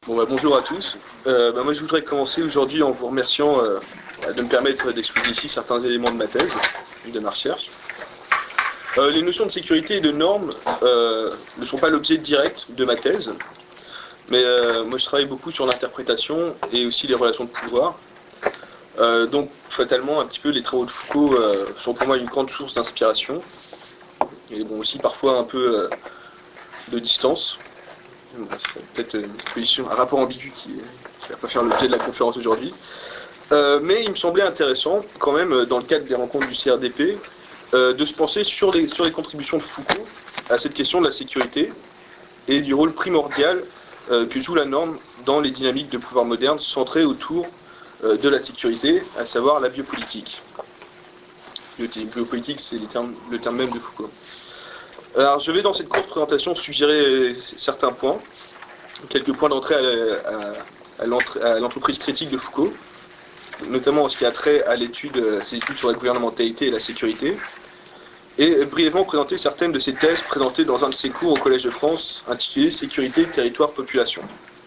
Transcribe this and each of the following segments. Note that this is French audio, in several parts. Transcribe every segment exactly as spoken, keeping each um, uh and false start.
Bon, bah, bonjour à tous. Euh, bah, moi, je voudrais commencer aujourd'hui en vous remerciant euh, de me permettre d'exposer ici certains éléments de ma thèse, de ma recherche. Euh, les notions de sécurité et de normes euh, ne sont pas l'objet direct de ma thèse, mais euh, moi, je travaille beaucoup sur l'interprétation et aussi les relations de pouvoir. Euh, donc, fatalement, un petit peu, les travaux de Foucault euh, sont pour moi une grande source d'inspiration, et bon, aussi parfois un peu euh, de distance. C'est peut-être une exposition, un rapport ambigu qui ne va pas faire l'objet de la conférence aujourd'hui. Euh, mais il me semblait intéressant, quand même, dans le cadre des rencontres du C R D P, euh, de se penser sur les, sur les contributions de Foucault à cette question de la sécurité et du rôle primordial euh, que joue la norme dans les dynamiques de pouvoir modernes centrées autour euh, de la sécurité, à savoir la biopolitique. Le biopolitique, c'est le terme, le terme même de Foucault. Alors, je vais dans cette courte présentation suggérer certains points, quelques points d'entrée à, à, à l'entreprise critique de Foucault, notamment en ce qui a trait à l'étude, à ses études sur la gouvernementalité et la sécurité, et brièvement présenter certaines de ses thèses présentées dans un de ses cours au Collège de France, intitulé Sécurité, territoire, population.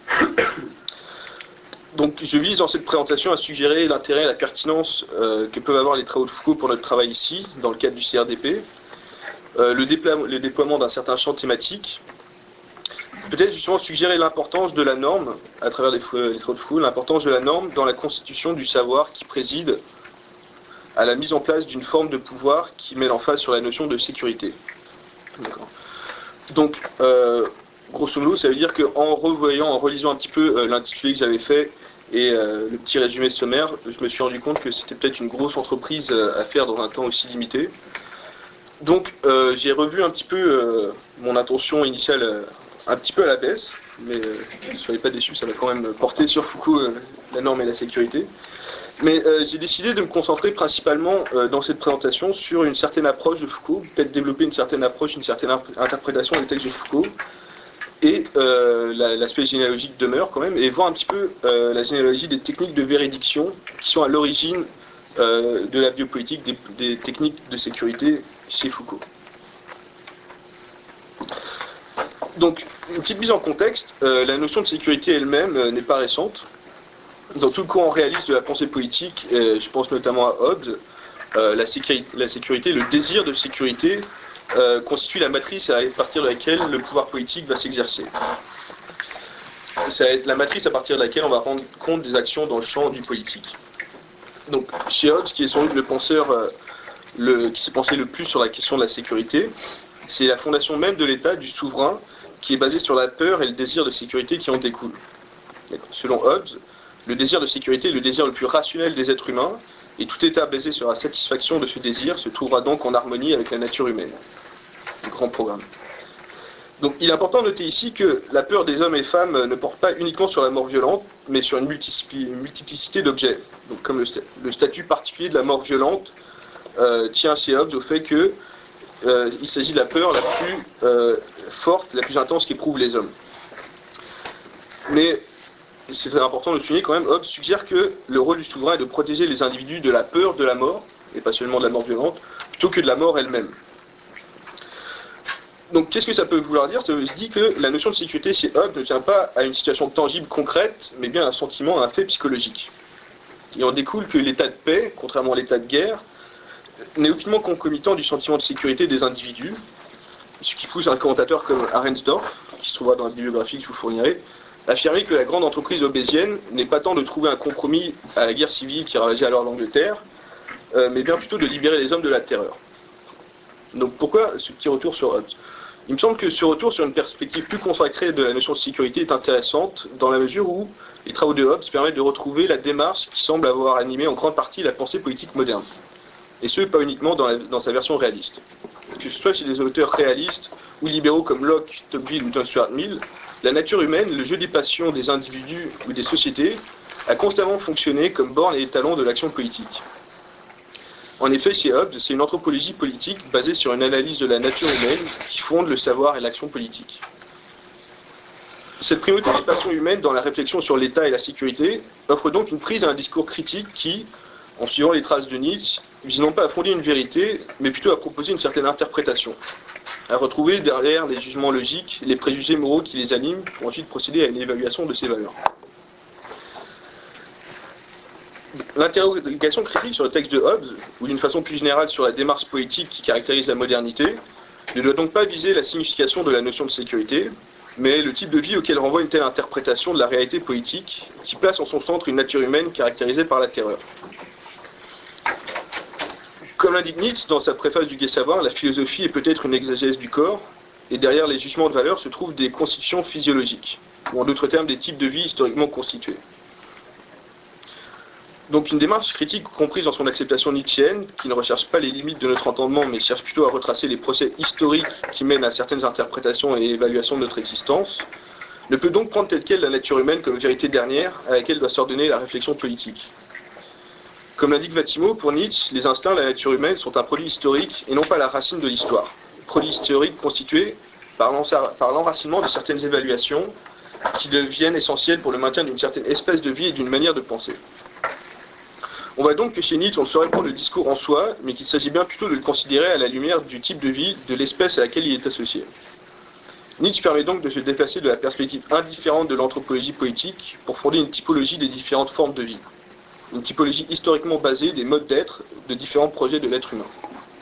Donc, je vise dans cette présentation à suggérer l'intérêt et la pertinence euh, que peuvent avoir les travaux de Foucault pour notre travail ici, dans le cadre du C R D P, euh, le, déploiement, le déploiement d'un certain champ thématique, peut-être justement suggérer l'importance de la norme, à travers les, les travaux de Foucault, l'importance de la norme dans la constitution du savoir qui préside à la mise en place d'une forme de pouvoir qui met l'emphase sur la notion de sécurité. Donc, euh, grosso modo, ça veut dire qu'en revoyant, en relisant un petit peu euh, l'intitulé que j'avais fait et euh, le petit résumé sommaire, je me suis rendu compte que c'était peut-être une grosse entreprise euh, à faire dans un temps aussi limité. Donc, euh, j'ai revu un petit peu euh, mon intention initiale euh, un petit peu à la baisse, mais euh, ne soyez pas déçus, ça va quand même porter sur Foucault euh, la norme et la sécurité. Mais euh, j'ai décidé de me concentrer principalement euh, dans cette présentation sur une certaine approche de Foucault, peut-être développer une certaine approche, une certaine interprétation des textes de Foucault, et euh, l'aspect généalogique demeure quand même, et voir un petit peu euh, la généalogie des techniques de véridiction qui sont à l'origine euh, de la biopolitique, des, des techniques de sécurité chez Foucault. Donc, une petite mise en contexte, euh, la notion de sécurité elle-même euh, n'est pas récente. Dans tout le courant réaliste de la pensée politique, euh, je pense notamment à Hobbes, euh, la, sécurité, la sécurité, le désir de sécurité euh, constitue la matrice à partir de laquelle le pouvoir politique va s'exercer. Ça va être la matrice à partir de laquelle on va rendre compte des actions dans le champ du politique. Donc, chez Hobbes, qui est sans doute le penseur euh, le, qui s'est pensé le plus sur la question de la sécurité, c'est la fondation même de l'État, du souverain, qui est basée sur la peur et le désir de sécurité qui en découlent. Selon Hobbes, le désir de sécurité est le désir le plus rationnel des êtres humains, et tout État basé sur la satisfaction de ce désir se trouvera donc en harmonie avec la nature humaine. Le grand programme. Donc il est important de noter ici que la peur des hommes et femmes ne porte pas uniquement sur la mort violente, mais sur une multiplicité d'objets. Donc comme le, st le statut particulier de la mort violente euh, tient chez Hobbes au fait que euh, il s'agit de la peur la plus euh, forte, la plus intense qu'éprouvent les hommes. Mais c'est très important de le souligner quand même, Hobbes suggère que le rôle du souverain est de protéger les individus de la peur de la mort, et pas seulement de la mort violente, plutôt que de la mort elle-même. Donc qu'est-ce que ça peut vouloir dire? Ça veut dire que la notion de sécurité chez Hobbes ne tient pas à une situation tangible, concrète, mais bien à un sentiment, à un fait psychologique. Il en découle que l'état de paix, contrairement à l'état de guerre, n'est aucunement concomitant du sentiment de sécurité des individus, ce qui pousse un commentateur comme Arensdorf, qui se trouvera dans la bibliographie que je vous fournirai, à affirmer que la grande entreprise hobbésienne n'est pas tant de trouver un compromis à la guerre civile qui ravageait alors l'Angleterre, euh, mais bien plutôt de libérer les hommes de la terreur. Donc pourquoi ce petit retour sur Hobbes? Il me semble que ce retour sur une perspective plus consacrée de la notion de sécurité est intéressante dans la mesure où les travaux de Hobbes permettent de retrouver la démarche qui semble avoir animé en grande partie la pensée politique moderne. Et ce, pas uniquement dans, la, dans sa version réaliste. Que ce soit chez des auteurs réalistes ou libéraux comme Locke, Tocqueville ou John Stuart Mill, la nature humaine, le jeu des passions des individus ou des sociétés, a constamment fonctionné comme borne et étalon de l'action politique. En effet, chez Hobbes, c'est une anthropologie politique basée sur une analyse de la nature humaine qui fonde le savoir et l'action politique. Cette primauté des passions humaines dans la réflexion sur l'État et la sécurité offre donc une prise à un discours critique qui, en suivant les traces de Nietzsche, vise non pas à fonder une vérité, mais plutôt à proposer une certaine interprétation. à retrouver derrière les jugements logiques, les préjugés moraux qui les animent, pour ensuite procéder à une évaluation de ces valeurs. L'interrogation critique sur le texte de Hobbes, ou d'une façon plus générale sur la démarche poétique qui caractérise la modernité, ne doit donc pas viser la signification de la notion de sécurité, mais le type de vie auquel renvoie une telle interprétation de la réalité politique, qui place en son centre une nature humaine caractérisée par la terreur. Comme l'indique Nietzsche dans sa préface du Gai Savoir, la philosophie est peut-être une exégèse du corps, et derrière les jugements de valeur se trouvent des constitutions physiologiques, ou en d'autres termes des types de vie historiquement constitués. Donc une démarche critique comprise dans son acceptation nietzschéenne, qui ne recherche pas les limites de notre entendement, mais cherche plutôt à retracer les procès historiques qui mènent à certaines interprétations et évaluations de notre existence, ne peut donc prendre telle quelle la nature humaine comme vérité dernière à laquelle doit s'ordonner la réflexion politique. Comme l'indique Vatimo, pour Nietzsche, les instincts de la nature humaine sont un produit historique et non pas la racine de l'histoire. Produit historique constitué par l'enracinement de certaines évaluations qui deviennent essentielles pour le maintien d'une certaine espèce de vie et d'une manière de penser. On voit donc que chez Nietzsche, on ne saurait prendre le discours en soi, mais qu'il s'agit bien plutôt de le considérer à la lumière du type de vie de l'espèce à laquelle il est associé. Nietzsche permet donc de se déplacer de la perspective indifférente de l'anthropologie poétique pour fonder une typologie des différentes formes de vie. Une typologie historiquement basée des modes d'être de différents projets de l'être humain.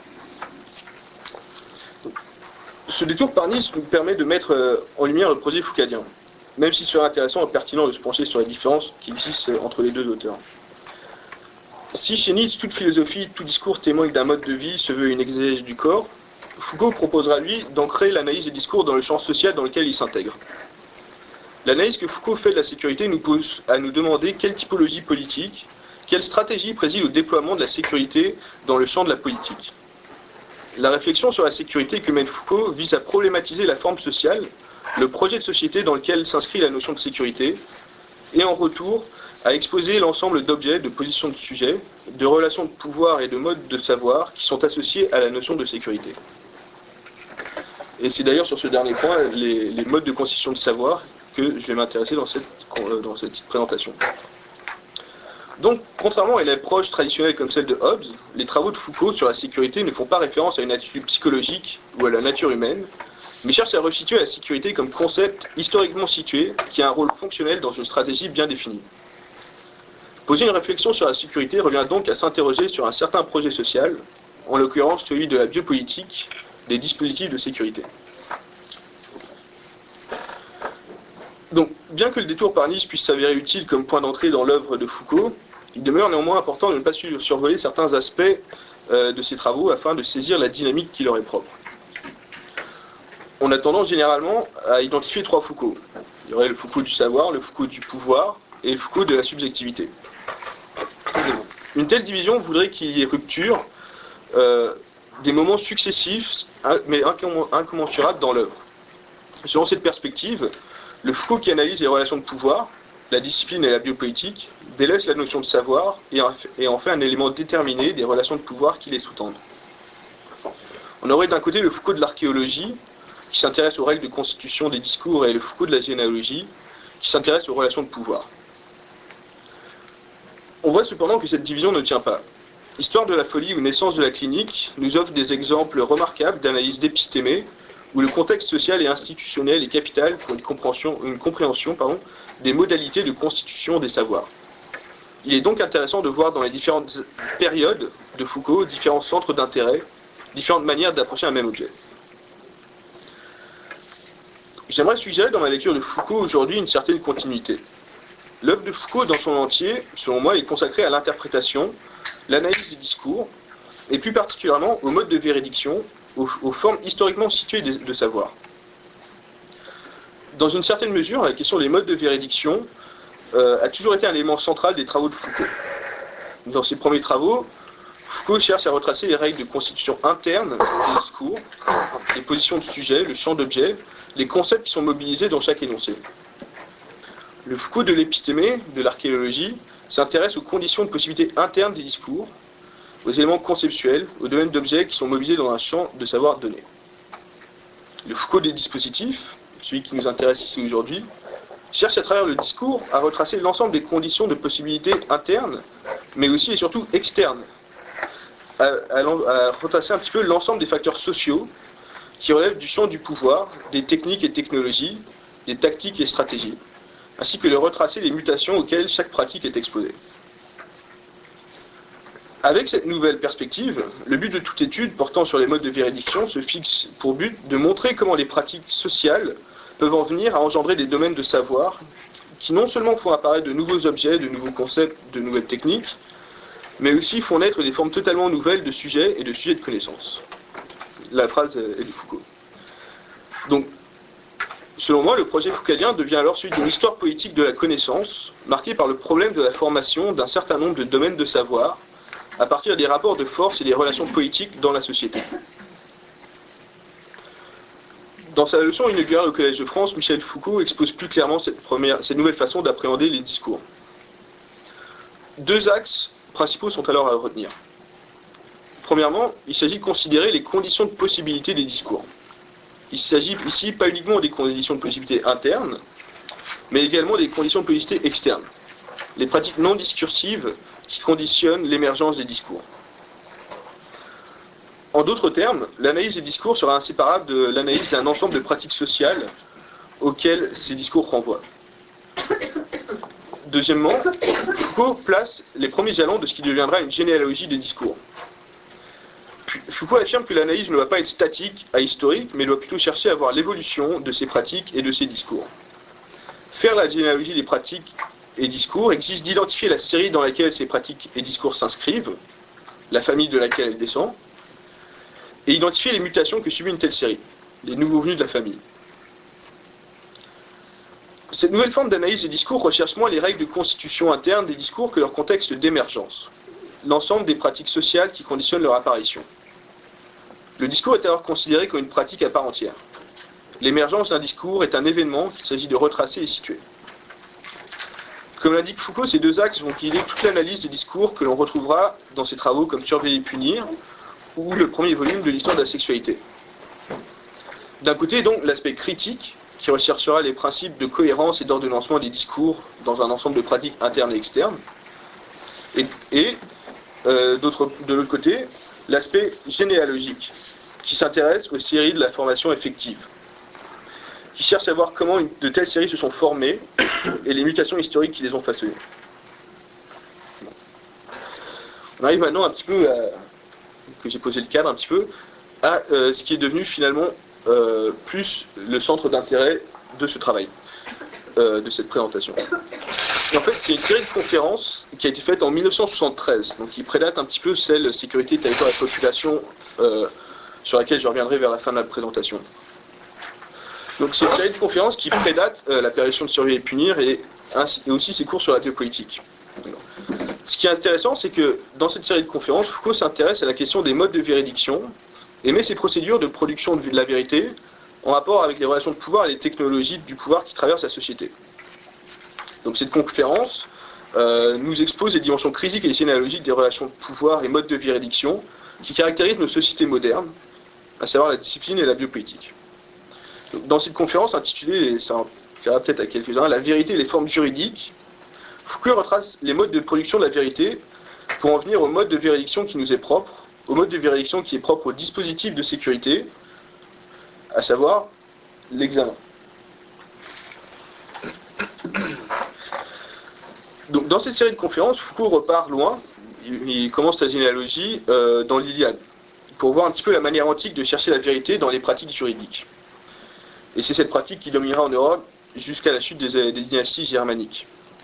Ce détour par Nietzsche nous permet de mettre en lumière le projet foucaldien, même s'il serait intéressant et pertinent de se pencher sur la différence qui existe entre les deux auteurs. Si chez Nietzsche, toute philosophie, tout discours témoigne d'un mode de vie, se veut une exégèse du corps, Foucault proposera, lui, d'ancrer l'analyse des discours dans le champ social dans lequel il s'intègre. L'analyse que Foucault fait de la sécurité nous pousse à nous demander quelle typologie politique, quelle stratégie préside au déploiement de la sécurité dans le champ de la politique. La réflexion sur la sécurité que mène Foucault vise à problématiser la forme sociale, le projet de société dans lequel s'inscrit la notion de sécurité, et en retour, à exposer l'ensemble d'objets, de positions de sujets, de relations de pouvoir et de modes de savoir qui sont associés à la notion de sécurité. Et c'est d'ailleurs sur ce dernier point, les, les modes de constitution de savoir, que je vais m'intéresser dans cette, dans cette petite présentation. Donc, contrairement à une approche traditionnelle comme celle de Hobbes, les travaux de Foucault sur la sécurité ne font pas référence à une attitude psychologique ou à la nature humaine, mais cherchent à resituer la sécurité comme concept historiquement situé qui a un rôle fonctionnel dans une stratégie bien définie. Poser une réflexion sur la sécurité revient donc à s'interroger sur un certain projet social, en l'occurrence celui de la biopolitique, des dispositifs de sécurité. Donc, bien que le détour par Nietzsche puisse s'avérer utile comme point d'entrée dans l'œuvre de Foucault, il demeure néanmoins important de ne pas survoler certains aspects euh, de ses travaux afin de saisir la dynamique qui leur est propre. On a tendance généralement à identifier trois Foucault. Il y aurait le Foucault du savoir, le Foucault du pouvoir et le Foucault de la subjectivité. Une telle division voudrait qu'il y ait rupture, euh, des moments successifs, mais incommensurables dans l'œuvre. Selon cette perspective, le Foucault qui analyse les relations de pouvoir, la discipline et la biopolitique, délaisse la notion de savoir et en fait un élément déterminé des relations de pouvoir qui les sous-tendent. On aurait d'un côté le Foucault de l'archéologie, qui s'intéresse aux règles de constitution des discours, et le Foucault de la généalogie, qui s'intéresse aux relations de pouvoir. On voit cependant que cette division ne tient pas. Histoire de la folie ou naissance de la clinique nous offre des exemples remarquables d'analyse d'épistémée, où le contexte social et institutionnel est capital pour une compréhension, une compréhension pardon, des modalités de constitution des savoirs. Il est donc intéressant de voir dans les différentes périodes de Foucault différents centres d'intérêt, différentes manières d'approcher un même objet. J'aimerais suggérer dans ma lecture de Foucault aujourd'hui une certaine continuité. L'œuvre de Foucault dans son entier, selon moi, est consacrée à l'interprétation, l'analyse des discours, et plus particulièrement au mode de véridiction, aux, aux formes historiquement situées de, de savoir. Dans une certaine mesure, la question des modes de véridiction euh, a toujours été un élément central des travaux de Foucault. Dans ses premiers travaux, Foucault cherche à retracer les règles de constitution interne des discours, les positions de sujet, le champ d'objet, les concepts qui sont mobilisés dans chaque énoncé. Le Foucault de l'épistémée, de l'archéologie, s'intéresse aux conditions de possibilité interne des discours, aux éléments conceptuels, aux domaines d'objets qui sont mobilisés dans un champ de savoir donné. Le Foucault des dispositifs, celui qui nous intéresse ici aujourd'hui, cherche à travers le discours à retracer l'ensemble des conditions de possibilité internes, mais aussi et surtout externes, à, à, à retracer un petit peu l'ensemble des facteurs sociaux qui relèvent du champ du pouvoir, des techniques et technologies, des tactiques et stratégies, ainsi que de retracer les mutations auxquelles chaque pratique est exposée. Avec cette nouvelle perspective, le but de toute étude portant sur les modes de véridiction se fixe pour but de montrer comment les pratiques sociales peuvent en venir à engendrer des domaines de savoir qui non seulement font apparaître de nouveaux objets, de nouveaux concepts, de nouvelles techniques, mais aussi font naître des formes totalement nouvelles de sujets et de sujets de connaissances. La phrase est de Foucault. Donc, selon moi, le projet foucaldien devient alors celui d'une histoire politique de la connaissance, marquée par le problème de la formation d'un certain nombre de domaines de savoir, à partir des rapports de force et des relations politiques dans la société. Dans sa leçon inaugurale au Collège de France, Michel Foucault expose plus clairement cette, première, cette nouvelle façon d'appréhender les discours. Deux axes principaux sont alors à retenir. Premièrement, il s'agit de considérer les conditions de possibilité des discours. Il s'agit ici pas uniquement des conditions de possibilité internes, mais également des conditions de possibilité externes. Les pratiques non discursives qui conditionnent l'émergence des discours. En d'autres termes, l'analyse des discours sera inséparable de l'analyse d'un ensemble de pratiques sociales auxquelles ces discours renvoient. Deuxièmement, Foucault place les premiers jalons de ce qui deviendra une généalogie des discours. Foucault affirme que l'analyse ne doit pas être statique, ahistorique, mais doit plutôt chercher à voir l'évolution de ces pratiques et de ces discours. Faire la généalogie des pratiques et discours exige d'identifier la série dans laquelle ces pratiques et discours s'inscrivent, la famille de laquelle elle descend, et identifier les mutations que subit une telle série, les nouveaux venus de la famille. Cette nouvelle forme d'analyse des discours recherche moins les règles de constitution interne des discours que leur contexte d'émergence, l'ensemble des pratiques sociales qui conditionnent leur apparition. Le discours est alors considéré comme une pratique à part entière. L'émergence d'un discours est un événement qu'il s'agit de retracer et situer. Comme l'indique Foucault, ces deux axes vont guider toute l'analyse des discours que l'on retrouvera dans ses travaux comme Surveiller et punir ou le premier volume de l'histoire de la sexualité. D'un côté, donc, l'aspect critique, qui recherchera les principes de cohérence et d'ordonnancement des discours dans un ensemble de pratiques internes et externes. Et, et euh, d'autre, de l'autre côté, l'aspect généalogique, qui s'intéresse aux séries de la formation effective, qui cherche à voir comment une, de telles séries se sont formées et les mutations historiques qui les ont façonnées. On arrive maintenant un petit peu à, que j'ai posé le cadre un petit peu, à euh, ce qui est devenu finalement euh, plus le centre d'intérêt de ce travail, euh, de cette présentation. Et en fait, c'est une série de conférences qui a été faite en mille neuf cent soixante-treize, donc qui prédate un petit peu celle sécurité, territoire et population, euh, sur laquelle je reviendrai vers la fin de la présentation. Donc c'est une série de conférences qui prédate euh, la parution de Surveiller et punir et, ainsi, et aussi ses cours sur la théopolitique. Ce qui est intéressant, c'est que dans cette série de conférences, Foucault s'intéresse à la question des modes de véridiction et met ses procédures de production de la vérité en rapport avec les relations de pouvoir et les technologies du pouvoir qui traversent la société. Donc cette conférence euh, nous expose les dimensions critiques et généalogiques des relations de pouvoir et modes de véridiction qui caractérisent nos sociétés modernes, à savoir la discipline et la biopolitique. Donc, dans cette conférence intitulée, et ça en plaira peut-être à quelques-uns, La vérité et les formes juridiques, Foucault retrace les modes de production de la vérité pour en venir au mode de véridiction qui nous est propre, au mode de véridiction qui est propre au dispositif de sécurité, à savoir l'examen. Donc, dans cette série de conférences, Foucault repart loin, il, il commence sa généalogie euh, dans l'Iliade, pour voir un petit peu la manière antique de chercher la vérité dans les pratiques juridiques. Et c'est cette pratique qui dominera en Europe jusqu'à la chute des, des dynasties germaniques.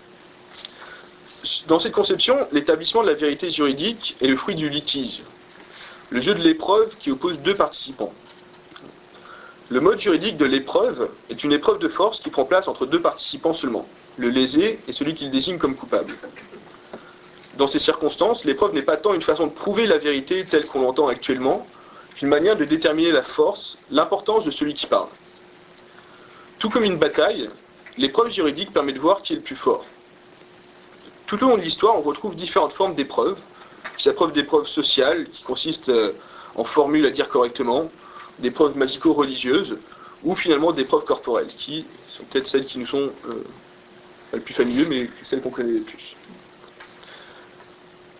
Dans cette conception, l'établissement de la vérité juridique est le fruit du litige, le jeu de l'épreuve qui oppose deux participants. Le mode juridique de l'épreuve est une épreuve de force qui prend place entre deux participants seulement, le lésé et celui qu'il désigne comme coupable. Dans ces circonstances, l'épreuve n'est pas tant une façon de prouver la vérité telle qu'on l'entend actuellement, qu'une manière de déterminer la force, l'importance de celui qui parle. Tout comme une bataille, l'épreuve juridique permet de voir qui est le plus fort. Tout au long de l'histoire, on retrouve différentes formes d'épreuves. C'est la preuve d'épreuves sociales, qui consiste en formules à dire correctement, des preuves magico-religieuses, ou finalement des preuves corporelles, qui sont peut-être celles qui nous sont euh, les plus familières, mais celles qu'on connaît le plus.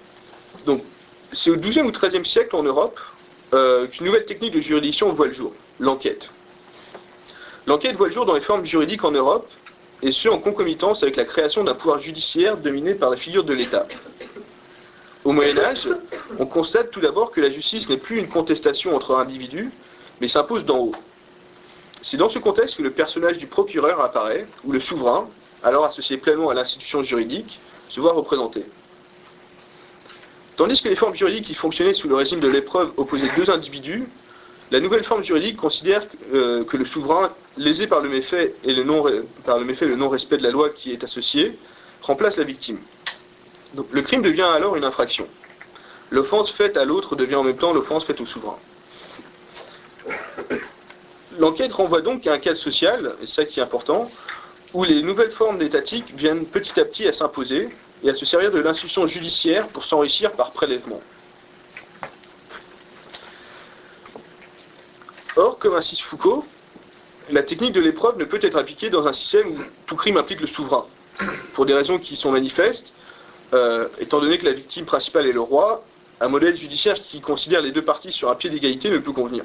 Donc, c'est au douzième ou treizième siècle en Europe euh, qu'une nouvelle technique de juridiction voit le jour. l'enquête. L'enquête voit le jour dans les formes juridiques en Europe, et ce en concomitance avec la création d'un pouvoir judiciaire dominé par la figure de l'État. Au Moyen-Âge, on constate tout d'abord que la justice n'est plus une contestation entre individus, mais s'impose d'en haut. C'est dans ce contexte que le personnage du procureur apparaît, où le souverain, alors associé pleinement à l'institution juridique, se voit représenté. Tandis que les formes juridiques qui fonctionnaient sous le régime de l'épreuve opposaient deux individus, la nouvelle forme juridique considère euh, que le souverain, lésé par le méfait et le non, par le méfait le non-respect de la loi qui est associé, remplace la victime. Donc, le crime devient alors une infraction. L'offense faite à l'autre devient en même temps l'offense faite au souverain. L'enquête renvoie donc à un cadre social, et c'est ça qui est important, où les nouvelles formes d'étatique viennent petit à petit à s'imposer et à se servir de l'institution judiciaire pour s'enrichir par prélèvement. Or, comme insiste Foucault, la technique de l'épreuve ne peut être appliquée dans un système où tout crime implique le souverain, pour des raisons qui sont manifestes, euh, étant donné que la victime principale est le roi, un modèle judiciaire qui considère les deux parties sur un pied d'égalité ne peut convenir.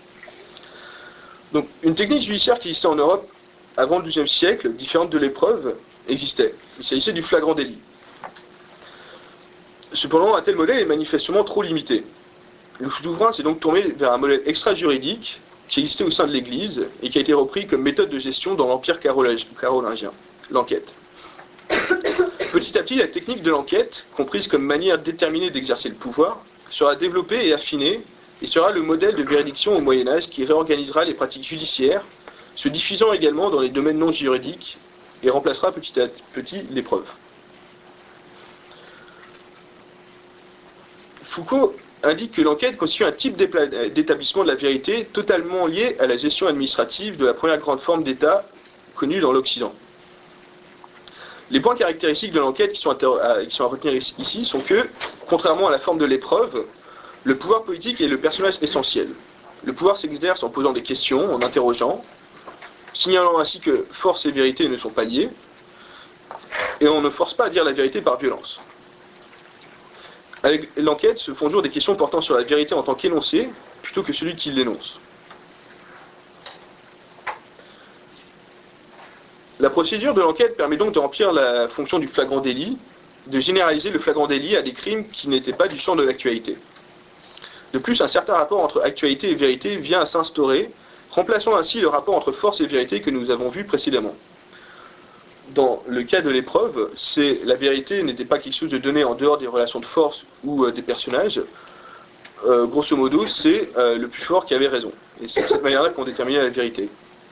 Donc, une technique judiciaire qui existait en Europe avant le douzième siècle, différente de l'épreuve, existait. Il s'agissait du flagrant délit. Cependant, un tel modèle est manifestement trop limité. Le souverain s'est donc tourné vers un modèle extra-juridique qui existait au sein de l'Église et qui a été repris comme méthode de gestion dans l'Empire carolingien, l'enquête. Petit à petit, la technique de l'enquête, comprise comme manière déterminée d'exercer le pouvoir, sera développée et affinée et sera le modèle de juridiction au Moyen-Âge qui réorganisera les pratiques judiciaires, se diffusant également dans les domaines non juridiques et remplacera petit à petit l'épreuve. Foucault indique que l'enquête constitue un type d'établissement de la vérité totalement lié à la gestion administrative de la première grande forme d'État connue dans l'Occident. Les points caractéristiques de l'enquête qui sont à, qui sont à retenir ici sont que, contrairement à la forme de l'épreuve, le pouvoir politique est le personnage essentiel. Le pouvoir s'exerce en posant des questions, en interrogeant, signalant ainsi que force et vérité ne sont pas liées, et on ne force pas à dire la vérité par violence. Avec l'enquête se font jour des questions portant sur la vérité en tant qu'énoncé, plutôt que celui qui l'énonce. La procédure de l'enquête permet donc de remplir la fonction du flagrant délit, de généraliser le flagrant délit à des crimes qui n'étaient pas du champ de l'actualité. De plus, un certain rapport entre actualité et vérité vient à s'instaurer, remplaçant ainsi le rapport entre force et vérité que nous avons vu précédemment. Dans le cas de l'épreuve, c'est la vérité n'était pas quelque chose de donné en dehors des relations de force ou euh, des personnages. Euh, grosso modo, c'est euh, le plus fort qui avait raison. Et c'est de cette manière-là qu'on déterminait la vérité.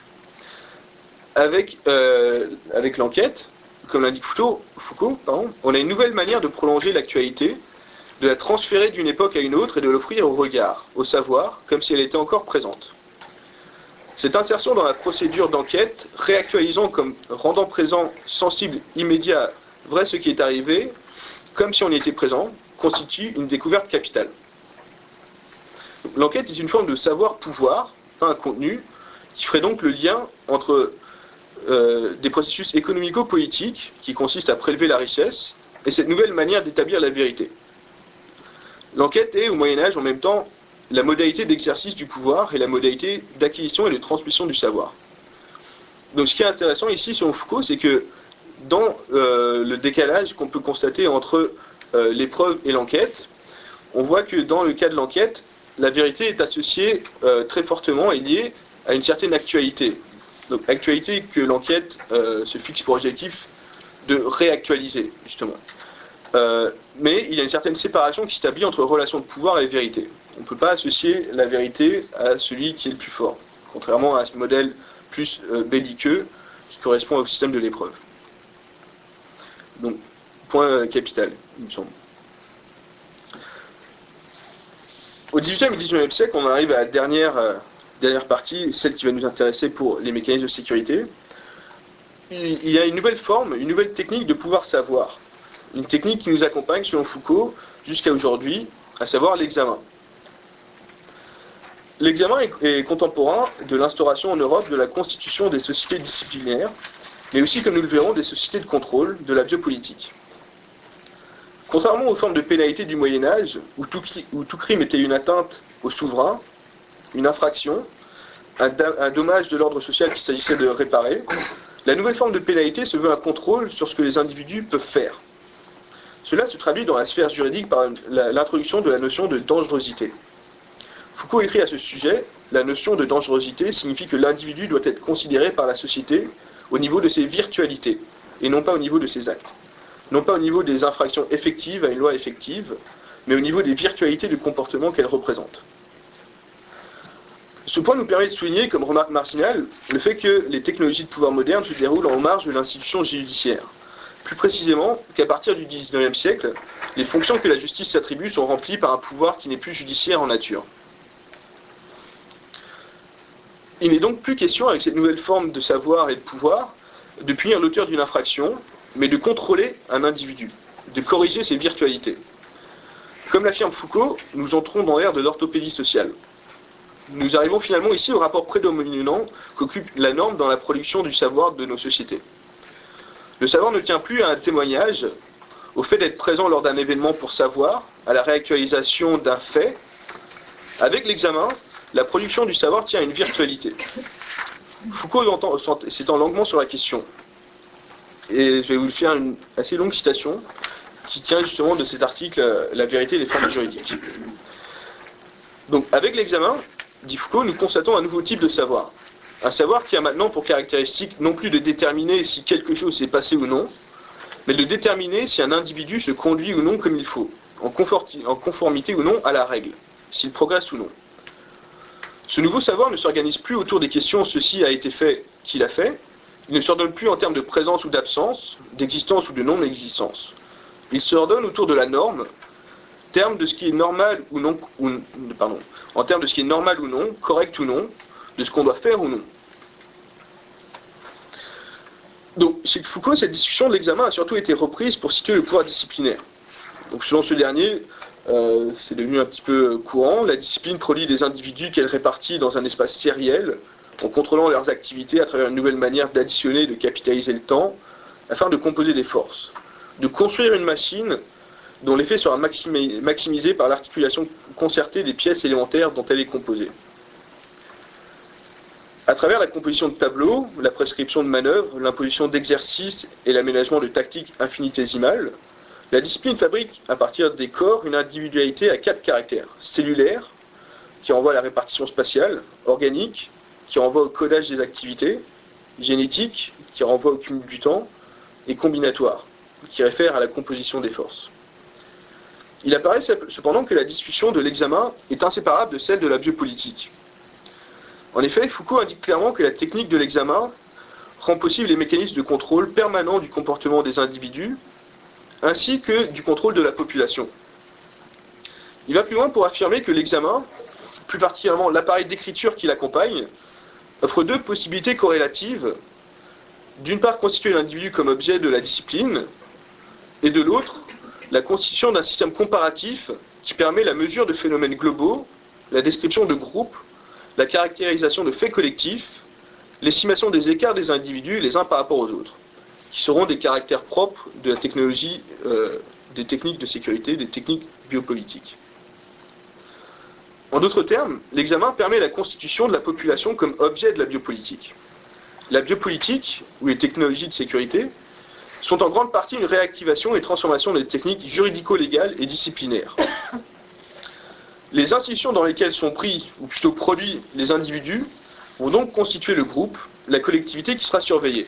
Avec, euh, avec l'enquête, comme l'indique Foucault, Foucault pardon, on a une nouvelle manière de prolonger l'actualité, de la transférer d'une époque à une autre et de l'offrir au regard, au savoir, comme si elle était encore présente. Cette insertion dans la procédure d'enquête, réactualisant comme rendant présent, sensible, immédiat, vrai ce qui est arrivé, comme si on y était présent, constitue une découverte capitale. L'enquête est une forme de savoir-pouvoir, pas un contenu, qui ferait donc le lien entre euh, des processus économico-politiques, qui consistent à prélever la richesse, et cette nouvelle manière d'établir la vérité. L'enquête est, au Moyen-Âge, en même temps, la modalité d'exercice du pouvoir et la modalité d'acquisition et de transmission du savoir. Donc ce qui est intéressant ici, selon Foucault, c'est que dans euh, le décalage qu'on peut constater entre euh, l'épreuve et l'enquête, on voit que dans le cas de l'enquête, la vérité est associée euh, très fortement et liée à une certaine actualité. Donc actualité que l'enquête euh, se fixe pour objectif de réactualiser, justement. Euh, mais il y a une certaine séparation qui s'établit entre relation de pouvoir et vérité. On ne peut pas associer la vérité à celui qui est le plus fort, contrairement à ce modèle plus euh, belliqueux qui correspond au système de l'épreuve. Donc, point euh, capital, il me semble. Au dix-huitième et dix-neuvième siècle, on arrive à la dernière, euh, dernière partie, celle qui va nous intéresser pour les mécanismes de sécurité. Il y a une nouvelle forme, une nouvelle technique de pouvoir savoir. Une technique qui nous accompagne, selon Foucault, jusqu'à aujourd'hui, à savoir l'examen. L'examen est, est contemporain de l'instauration en Europe de la constitution des sociétés disciplinaires, mais aussi, comme nous le verrons, des sociétés de contrôle, de la biopolitique. Contrairement aux formes de pénalité du Moyen-Âge, où tout, où tout crime était une atteinte au souverain, une infraction, un, un dommage de l'ordre social qu'il s'agissait de réparer, la nouvelle forme de pénalité se veut un contrôle sur ce que les individus peuvent faire. Cela se traduit dans la sphère juridique par l'introduction de la notion de dangerosité. Foucault écrit à ce sujet, la notion de dangerosité signifie que l'individu doit être considéré par la société au niveau de ses virtualités, et non pas au niveau de ses actes. Non pas au niveau des infractions effectives à une loi effective, mais au niveau des virtualités du comportement qu'elle représente. Ce point nous permet de souligner, comme remarque marginale, le fait que les technologies de pouvoir moderne se déroulent en marge de l'institution judiciaire. Plus précisément, qu'à partir du dix-neuvième siècle, les fonctions que la justice s'attribue sont remplies par un pouvoir qui n'est plus judiciaire en nature. Il n'est donc plus question, avec cette nouvelle forme de savoir et de pouvoir, de punir l'auteur d'une infraction, mais de contrôler un individu, de corriger ses virtualités. Comme l'affirme Foucault, nous entrons dans l'ère de l'orthopédie sociale. Nous arrivons finalement ici au rapport prédominant qu'occupe la norme dans la production du savoir de nos sociétés. Le savoir ne tient plus à un témoignage, au fait d'être présent lors d'un événement pour savoir, à la réactualisation d'un fait. Avec l'examen, la production du savoir tient à une virtualité. Foucault s'étend longuement sur la question. Et je vais vous faire une assez longue citation qui tient justement de cet article « La vérité et les formes juridiques ». Donc, avec l'examen, dit Foucault, nous constatons un nouveau type de savoir. Un savoir qui a maintenant pour caractéristique non plus de déterminer si quelque chose s'est passé ou non, mais de déterminer si un individu se conduit ou non comme il faut, en conformité ou non à la règle, s'il progresse ou non. Ce nouveau savoir ne s'organise plus autour des questions « ceci a été fait, qui l'a fait », il ne s'ordonne plus en termes de présence ou d'absence, d'existence ou de non-existence. Il s'ordonne autour de la norme, terme de ce qui est normal ou non, ou, pardon, en termes de ce qui est normal ou non, correct ou non, de ce qu'on doit faire ou non. Donc, chez Foucault, cette discussion de l'examen a surtout été reprise pour situer le pouvoir disciplinaire. Donc, selon ce dernier, euh, c'est devenu un petit peu courant, la discipline produit des individus qu'elle répartit dans un espace sériel, en contrôlant leurs activités à travers une nouvelle manière d'additionner et de capitaliser le temps, afin de composer des forces, de construire une machine dont l'effet sera maximisé par l'articulation concertée des pièces élémentaires dont elle est composée. À travers la composition de tableaux, la prescription de manœuvres, l'imposition d'exercices et l'aménagement de tactiques infinitésimales, la discipline fabrique à partir des corps une individualité à quatre caractères. Cellulaire, qui renvoie à la répartition spatiale, organique, qui renvoie au codage des activités, génétique, qui renvoie au cumul du temps, et combinatoire, qui réfère à la composition des forces. Il apparaît cependant que la discussion de l'examen est inséparable de celle de la biopolitique. En effet, Foucault indique clairement que la technique de l'examen rend possible les mécanismes de contrôle permanent du comportement des individus, ainsi que du contrôle de la population. Il va plus loin pour affirmer que l'examen, plus particulièrement l'appareil d'écriture qui l'accompagne, offre deux possibilités corrélatives. D'une part, constituer l'individu comme objet de la discipline, et de l'autre, la constitution d'un système comparatif qui permet la mesure de phénomènes globaux, la description de groupes, la caractérisation de faits collectifs, l'estimation des écarts des individus les uns par rapport aux autres, qui seront des caractères propres de la technologie, euh, des techniques de sécurité, des techniques biopolitiques. En d'autres termes, l'examen permet la constitution de la population comme objet de la biopolitique. La biopolitique, ou les technologies de sécurité, sont en grande partie une réactivation et transformation des techniques juridico-légales et disciplinaires. Les institutions dans lesquelles sont pris, ou plutôt produits, les individus vont donc constituer le groupe, la collectivité qui sera surveillée.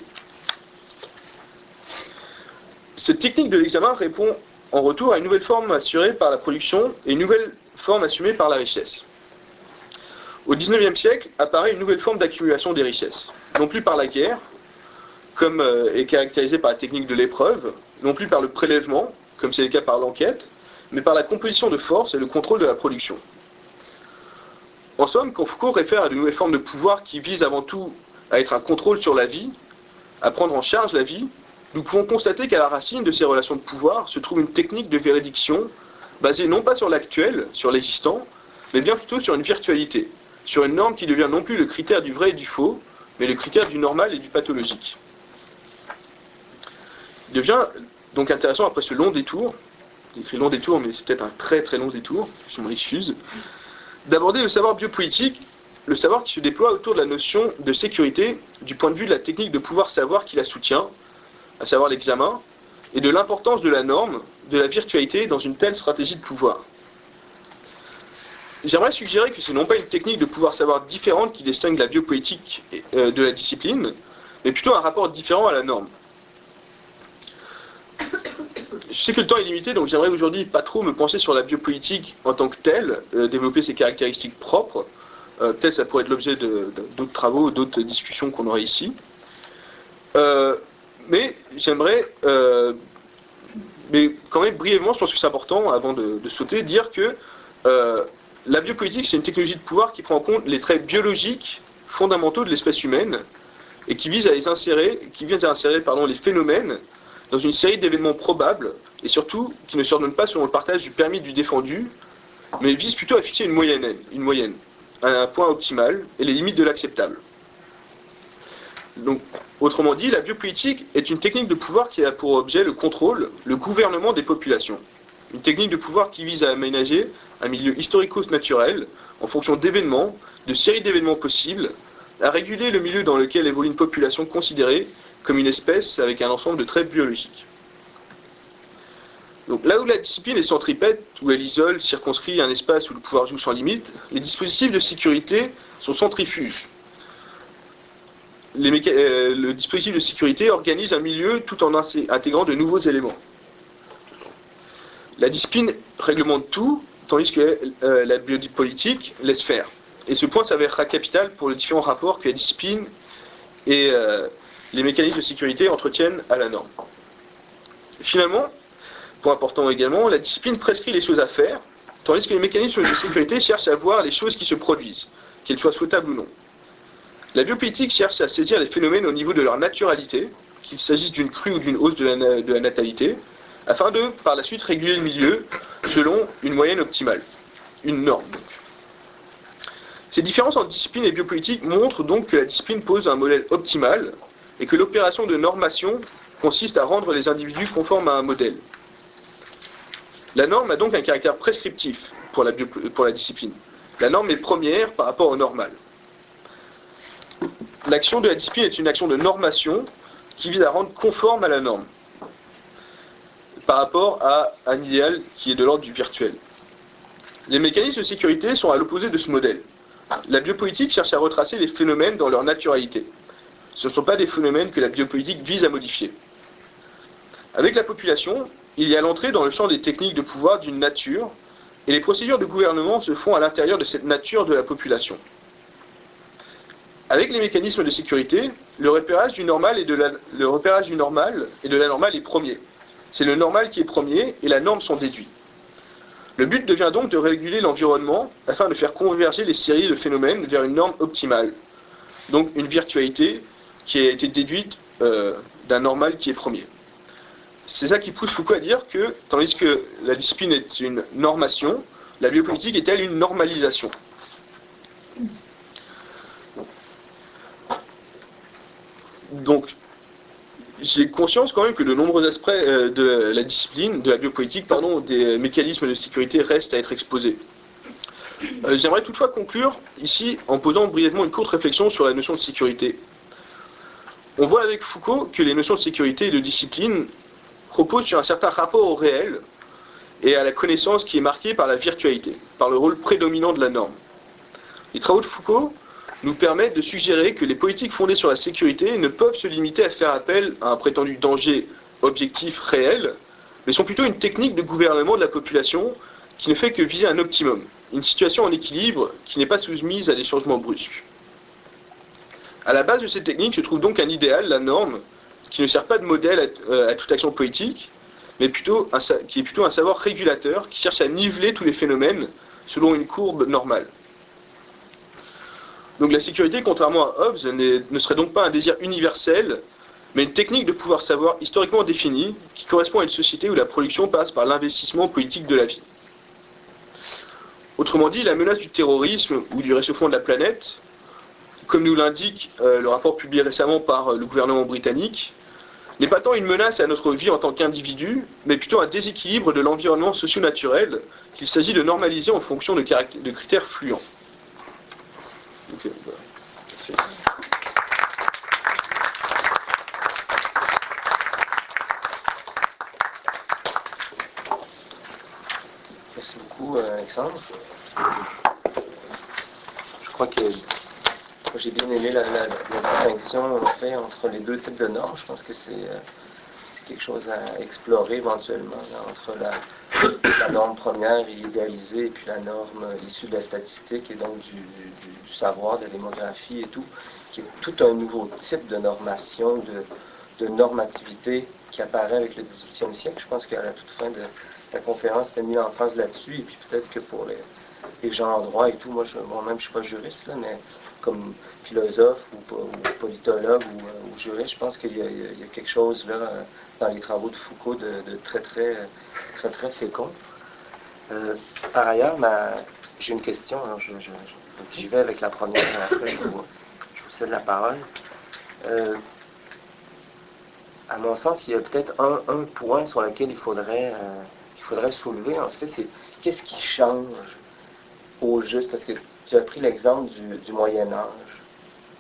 Cette technique de l'examen répond en retour à une nouvelle forme assurée par la production et une nouvelle forme assumée par la richesse. Au dix-neuvième siècle apparaît une nouvelle forme d'accumulation des richesses, non plus par la guerre, comme euh, est caractérisée par la technique de l'épreuve, non plus par le prélèvement, comme c'est le cas par l'enquête, mais par la composition de force et le contrôle de la production. En somme, quand Foucault réfère à de nouvelles formes de pouvoir qui visent avant tout à être un contrôle sur la vie, à prendre en charge la vie, nous pouvons constater qu'à la racine de ces relations de pouvoir se trouve une technique de véridiction basée non pas sur l'actuel, sur l'existant, mais bien plutôt sur une virtualité, sur une norme qui devient non plus le critère du vrai et du faux, mais le critère du normal et du pathologique. Il devient donc intéressant, après ce long détour, j'ai écrit long détour, mais c'est peut-être un très très long détour, je m'en excuse, d'aborder le savoir biopolitique le savoir qui se déploie autour de la notion de sécurité du point de vue de la technique de pouvoir savoir qui la soutient, à savoir l'examen, et de l'importance de la norme, de la virtualité dans une telle stratégie de pouvoir. J'aimerais suggérer que ce n'est non pas une technique de pouvoir savoir différente qui distingue la biopolitique de la discipline, mais plutôt un rapport différent à la norme. Je sais que le temps est limité, donc j'aimerais aujourd'hui pas trop me pencher sur la biopolitique en tant que telle, euh, développer ses caractéristiques propres. Euh, peut-être ça pourrait être l'objet de, de, d'autres travaux, d'autres discussions qu'on aurait ici. Euh, mais j'aimerais, euh, mais quand même brièvement, je pense que c'est important, avant de, de sauter, dire que euh, la biopolitique, c'est une technologie de pouvoir qui prend en compte les traits biologiques fondamentaux de l'espèce humaine et qui vise à les insérer, qui vise à insérer pardon, les phénomènes dans une série d'événements probables et surtout qui ne s'ordonnent pas selon le partage du permis du défendu, mais vise plutôt à fixer une moyenne, une moyenne, un point optimal et les limites de l'acceptable. Donc, autrement dit, la biopolitique est une technique de pouvoir qui a pour objet le contrôle, le gouvernement des populations. Une technique de pouvoir qui vise à aménager un milieu historico-naturel en fonction d'événements, de séries d'événements possibles, à réguler le milieu dans lequel évolue une population considérée comme une espèce avec un ensemble de traits biologiques. Donc, là où la discipline est centripète, où elle isole, circonscrit un espace où le pouvoir joue sans limite, les dispositifs de sécurité sont centrifuges. Les méca- euh, le dispositif de sécurité organise un milieu tout en intégrant de nouveaux éléments. La discipline réglemente tout, tandis que euh, la biopolitique laisse faire. Et ce point s'avérera capital pour les différents rapports que la discipline et euh, les mécanismes de sécurité entretiennent à la norme. Finalement, point important également, la discipline prescrit les choses à faire, tandis que les mécanismes de sécurité cherchent à voir les choses qui se produisent, qu'elles soient souhaitables ou non. La biopolitique cherche à saisir les phénomènes au niveau de leur naturalité, qu'il s'agisse d'une crue ou d'une hausse de la, de la natalité, afin de, par la suite, réguler le milieu selon une moyenne optimale, une norme. Donc. Ces différences entre discipline et biopolitique montrent donc que la discipline pose un modèle optimal et que l'opération de normation consiste à rendre les individus conformes à un modèle. La norme a donc un caractère prescriptif pour la, bio, pour la discipline. La norme est première par rapport au normal. L'action de la discipline est une action de normation qui vise à rendre conforme à la norme par rapport à un idéal qui est de l'ordre du virtuel. Les mécanismes de sécurité sont à l'opposé de ce modèle. La biopolitique cherche à retracer les phénomènes dans leur naturalité. Ce ne sont pas des phénomènes que la biopolitique vise à modifier. Avec la population, il y a l'entrée dans le champ des techniques de pouvoir d'une nature, et les procédures de gouvernement se font à l'intérieur de cette nature de la population. Avec les mécanismes de sécurité, le repérage du normal et de la, le repérage du normal et de la normale est premier. C'est le normal qui est premier et la norme sont déduits. Le but devient donc de réguler l'environnement afin de faire converger les séries de phénomènes vers une norme optimale. Donc une virtualité qui a été déduite euh, d'un normal qui est premier. C'est ça qui pousse Foucault à dire que, tandis que la discipline est une normation, la biopolitique est-elle une normalisation. Donc, j'ai conscience quand même que de nombreux aspects euh, de la discipline, de la biopolitique, pardon, des mécanismes de sécurité restent à être exposés. Euh, j'aimerais toutefois conclure ici en posant brièvement une courte réflexion sur la notion de sécurité. On voit avec Foucault que les notions de sécurité et de discipline reposent sur un certain rapport au réel et à la connaissance qui est marquée par la virtualité, par le rôle prédominant de la norme. Les travaux de Foucault nous permettent de suggérer que les politiques fondées sur la sécurité ne peuvent se limiter à faire appel à un prétendu danger objectif réel, mais sont plutôt une technique de gouvernement de la population qui ne fait que viser un optimum, une situation en équilibre qui n'est pas soumise à des changements brusques. À la base de cette technique se trouve donc un idéal, la norme, qui ne sert pas de modèle à, à toute action politique, mais plutôt un, qui est plutôt un savoir régulateur qui cherche à niveler tous les phénomènes selon une courbe normale. Donc la sécurité, contrairement à Hobbes, ne serait donc pas un désir universel, mais une technique de pouvoir savoir historiquement définie qui correspond à une société où la production passe par l'investissement politique de la vie. Autrement dit, la menace du terrorisme ou du réchauffement de la planète, comme nous l'indique euh, le rapport publié récemment par euh, le gouvernement britannique, n'est pas tant une menace à notre vie en tant qu'individu, mais plutôt un déséquilibre de l'environnement socio-naturel qu'il s'agit de normaliser en fonction de, de critères fluents. Ok, voilà. Merci. Merci beaucoup, Alexandre. Je crois que j'ai bien aimé la, la, la distinction en fait, entre les deux types de normes. Je pense que c'est euh, quelque chose à explorer éventuellement là, entre la, la norme première et idéalisée et puis la norme issue de la statistique et donc du, du, du savoir, de la démographie et tout, qui est tout un nouveau type de normation, de, de normativité qui apparaît avec le dix-huitième siècle. Je pense qu'à la toute fin de la conférence, c'était mis l'emphase là-dessus et puis peut-être que pour les, les gens en droit et tout, moi je, moi-même je ne suis pas juriste, là, mais comme philosophe ou, ou politologue ou, ou juriste, je pense qu'il y, y a quelque chose là dans les travaux de Foucault de, de très très très très fécond. Euh, par ailleurs, ma, j'ai une question, alors je, je, je, j'y vais avec la première, après je vous, je vous cède la parole. Euh, à mon sens, il y a peut-être un, un point sur lequel il faudrait, euh, qu'il faudrait soulever, en fait, c'est qu'est-ce qui change au juste, parce que tu as pris l'exemple du, du Moyen Âge. Euh,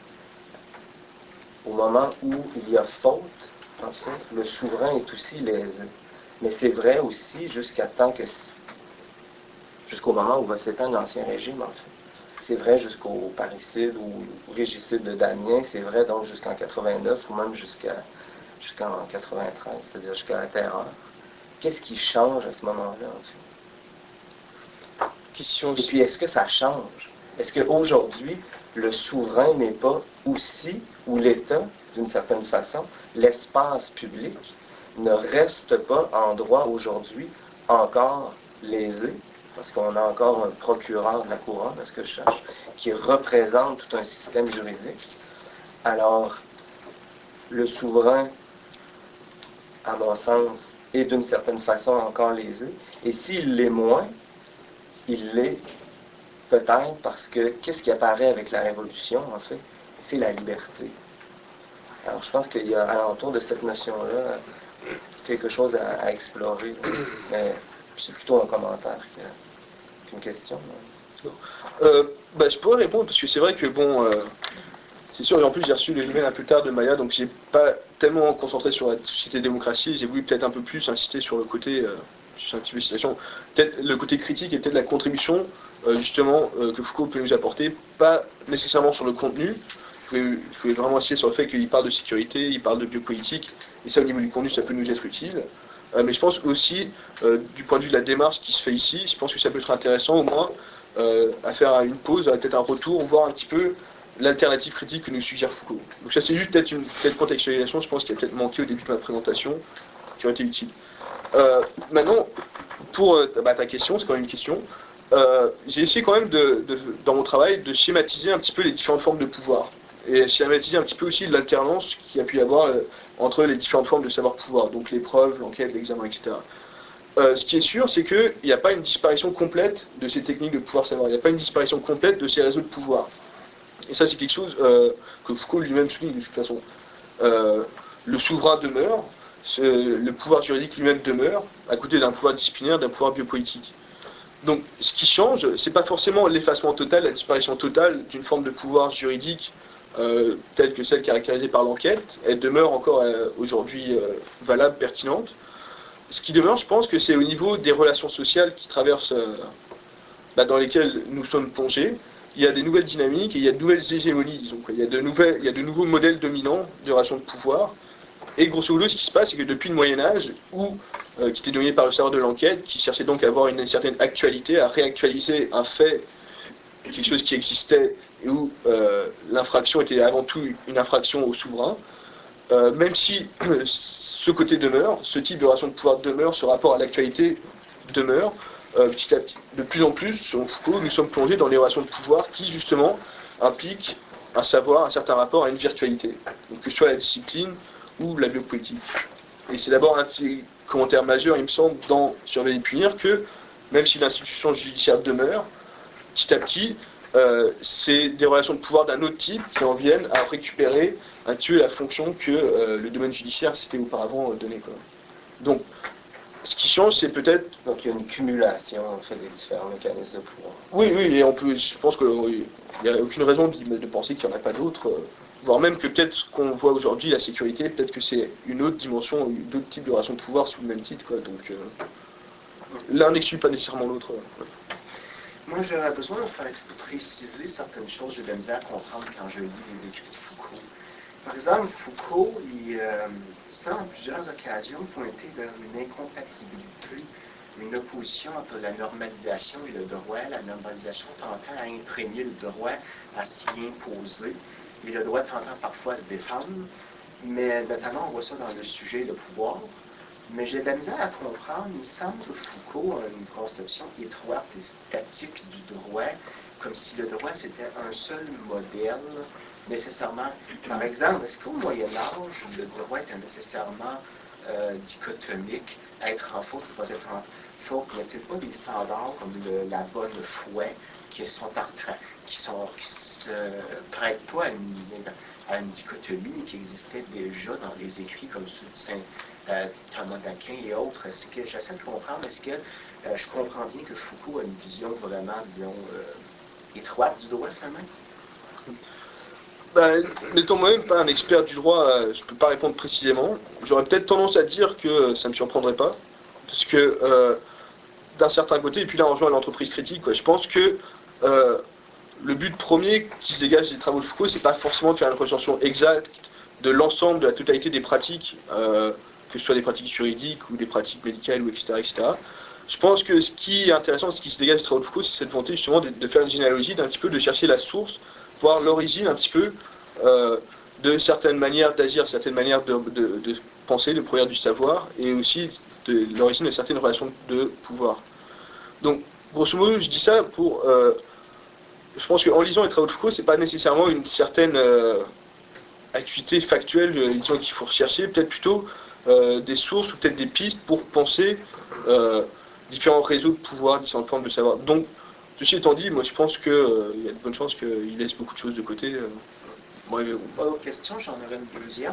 au moment où il y a faute, en fait, le souverain est aussi lésé. Mais c'est vrai aussi jusqu'à temps que jusqu'au moment où va s'éteindre l'Ancien Régime, en fait. C'est vrai jusqu'au parricide ou au régicide de Damien, c'est vrai donc jusqu'en quatre-vingt-neuf ou même jusqu'à jusqu'en quatre-vingt-treize, c'est-à-dire jusqu'à la Terreur. Qu'est-ce qui change à ce moment-là, en fait? Question. Et puis, est-ce que ça change? Est-ce qu'aujourd'hui, le souverain n'est pas aussi, ou l'État, d'une certaine façon, l'espace public, ne reste pas en droit aujourd'hui encore lésé, parce qu'on a encore un procureur de la couronne, à ce que je cherche, qui représente tout un système juridique. Alors, le souverain, à mon sens, est d'une certaine façon encore lésé, et s'il l'est moins, il l'est peut-être parce que qu'est-ce qui apparaît avec la Révolution, en fait, c'est la liberté. Alors, je pense qu'il y a alentour de cette notion-là quelque chose à, à explorer, mais c'est plutôt un commentaire qu'une question. Euh, bah, je pourrais répondre parce que c'est vrai que bon, euh, c'est sûr, et en plus j'ai reçu le email un peu tard de Maya, donc j'ai pas tellement concentré sur la société démocratie, j'ai voulu peut-être un peu plus insister sur le côté, euh, sur un petit peu situation, peut-être le côté critique et peut-être la contribution euh, justement euh, que Foucault peut nous apporter, pas nécessairement sur le contenu. Je voulais, je voulais vraiment insister sur le fait qu'il parle de sécurité, il parle de biopolitique, et ça au niveau du contenu ça peut nous être utile. Euh, mais je pense aussi, euh, du point de vue de la démarche qui se fait ici, je pense que ça peut être intéressant au moins euh, à faire une pause, à peut-être un retour, voir un petit peu l'alternative critique que nous suggère Foucault. Donc ça c'est juste peut-être une peut-être contextualisation, je pense qu'il a peut-être manqué au début de ma présentation, qui aurait été utile. Euh, maintenant, pour euh, bah, ta question, c'est quand même une question, euh, j'ai essayé quand même de, de, dans mon travail de schématiser un petit peu les différentes formes de pouvoir. Et schématiser un petit peu aussi l'alternance qu'il y a pu y avoir euh, entre les différentes formes de savoir-pouvoir, donc l'épreuve, l'enquête, l'examen, et cetera. Euh, ce qui est sûr, c'est qu'il n'y a pas une disparition complète de ces techniques de pouvoir-savoir, il n'y a pas une disparition complète de ces réseaux de pouvoir. Et ça, c'est quelque chose euh, que Foucault lui-même souligne de toute façon. Euh, le souverain demeure, ce, le pouvoir juridique lui-même demeure, à côté d'un pouvoir disciplinaire, d'un pouvoir biopolitique. Donc, ce qui change, c'est pas forcément l'effacement total, la disparition totale d'une forme de pouvoir juridique euh, telle que celle caractérisée par l'enquête. Elle demeure encore euh, aujourd'hui euh, valable, pertinente. Ce qui demeure, je pense que c'est au niveau des relations sociales qui traversent, euh, bah, dans lesquelles nous sommes plongés. Il y a des nouvelles dynamiques et il y a de nouvelles hégémonies, disons. Il y a de, nouvelles, il y a de nouveaux modèles dominants de relations de pouvoir. Et grosso modo, ce qui se passe, c'est que depuis le Moyen-Âge, où, euh, qui était dominé par le savoir de l'enquête, qui cherchait donc à avoir une, une certaine actualité, à réactualiser un fait, quelque chose qui existait, et où euh, l'infraction était avant tout une infraction au souverain, euh, même si euh, ce côté demeure, ce type de relation de pouvoir demeure, ce rapport à l'actualité demeure, euh, petit à petit, de plus en plus, selon Foucault, nous sommes plongés dans des relations de pouvoir qui, justement, impliquent un savoir, un certain rapport à une virtualité, donc que ce soit la discipline ou la biopolitique. Et c'est d'abord un petit commentaire majeur, il me semble, dans Surveiller et punir, que même si l'institution judiciaire demeure, petit à petit, euh, c'est des relations de pouvoir d'un autre type qui en viennent à récupérer, à tuer la fonction que euh, le domaine judiciaire s'était auparavant euh, donné. Quoi. Donc, Ce qui change, c'est peut-être... Donc il y a une cumulation en fait, des différents mécanismes de pouvoir. Oui, oui, et on peut, je pense qu'il n'y a aucune raison de, de penser qu'il n'y en a pas d'autres, euh, voire même que peut-être ce qu'on voit aujourd'hui, la sécurité, peut-être que c'est une autre dimension, d'autres types de relations de pouvoir sous le même titre, quoi. Donc euh, l'un n'exclut pas nécessairement l'autre. Ouais. Moi, j'aurais besoin de faire préciser certaines choses, j'ai de la misère à comprendre quand je lis les écrits de Foucault. Par exemple, Foucault, il euh, semble en plusieurs occasions pointer vers une incompatibilité, une opposition entre la normalisation et le droit, la normalisation tentant à imprégner le droit, à s'y imposer, et le droit tentant parfois à se défendre, mais notamment on voit ça dans le sujet de pouvoir. Mais j'ai de la misère à comprendre, il semble que Foucault a une conception étroite et statique du droit, comme si le droit c'était un seul modèle, nécessairement. Par exemple, est-ce qu'au Moyen Âge, le droit était nécessairement euh, dichotomique, être en faute ou pas être en faute, mais c'est pas des standards comme le, la bonne foi qui sont en train, qui sont qui se prêtent pas à une, à une dichotomie qui existait déjà dans les écrits comme ceux de Saint Euh, Thomas d'Aquin et autres. Est-ce que j'essaie de comprendre, est-ce que euh, je comprends bien que Foucault a une vision vraiment, disons, euh, étroite du droit, finalement? Ben, n'étant moi-même pas un expert du droit, euh, je ne peux pas répondre précisément. J'aurais peut-être tendance à dire que ça ne me surprendrait pas, parce que euh, d'un certain côté, et puis là on rejoint l'entreprise critique, quoi, je pense que euh, le but premier qui se dégage des travaux de Foucault, c'est pas forcément de faire une recension exacte de l'ensemble, de la totalité des pratiques, euh, que ce soit des pratiques juridiques ou des pratiques médicales, ou et cetera, et cetera. Je pense que ce qui est intéressant, ce qui se dégage des travaux de Foucault, c'est cette volonté justement de, de faire une généalogie, d'un petit peu de chercher la source, voir l'origine un petit peu euh, de certaines manières d'agir, certaines manières de, de, de penser, de produire du savoir, et aussi de l'origine de certaines relations de pouvoir. Donc, grosso modo, je dis ça pour... Euh, je pense qu'en lisant les travaux de Foucault, c'est pas nécessairement une certaine euh, acuité factuelle, euh, disons, qu'il faut rechercher, peut-être plutôt euh, des sources ou peut-être des pistes pour penser euh, différents réseaux de pouvoir, différentes formes de savoir. Donc, ceci étant dit, moi je pense qu'il euh, y a de bonnes chances qu'il laisse beaucoup de choses de côté. Euh, bref, Pas d'autres questions, j'en aurais une deuxième.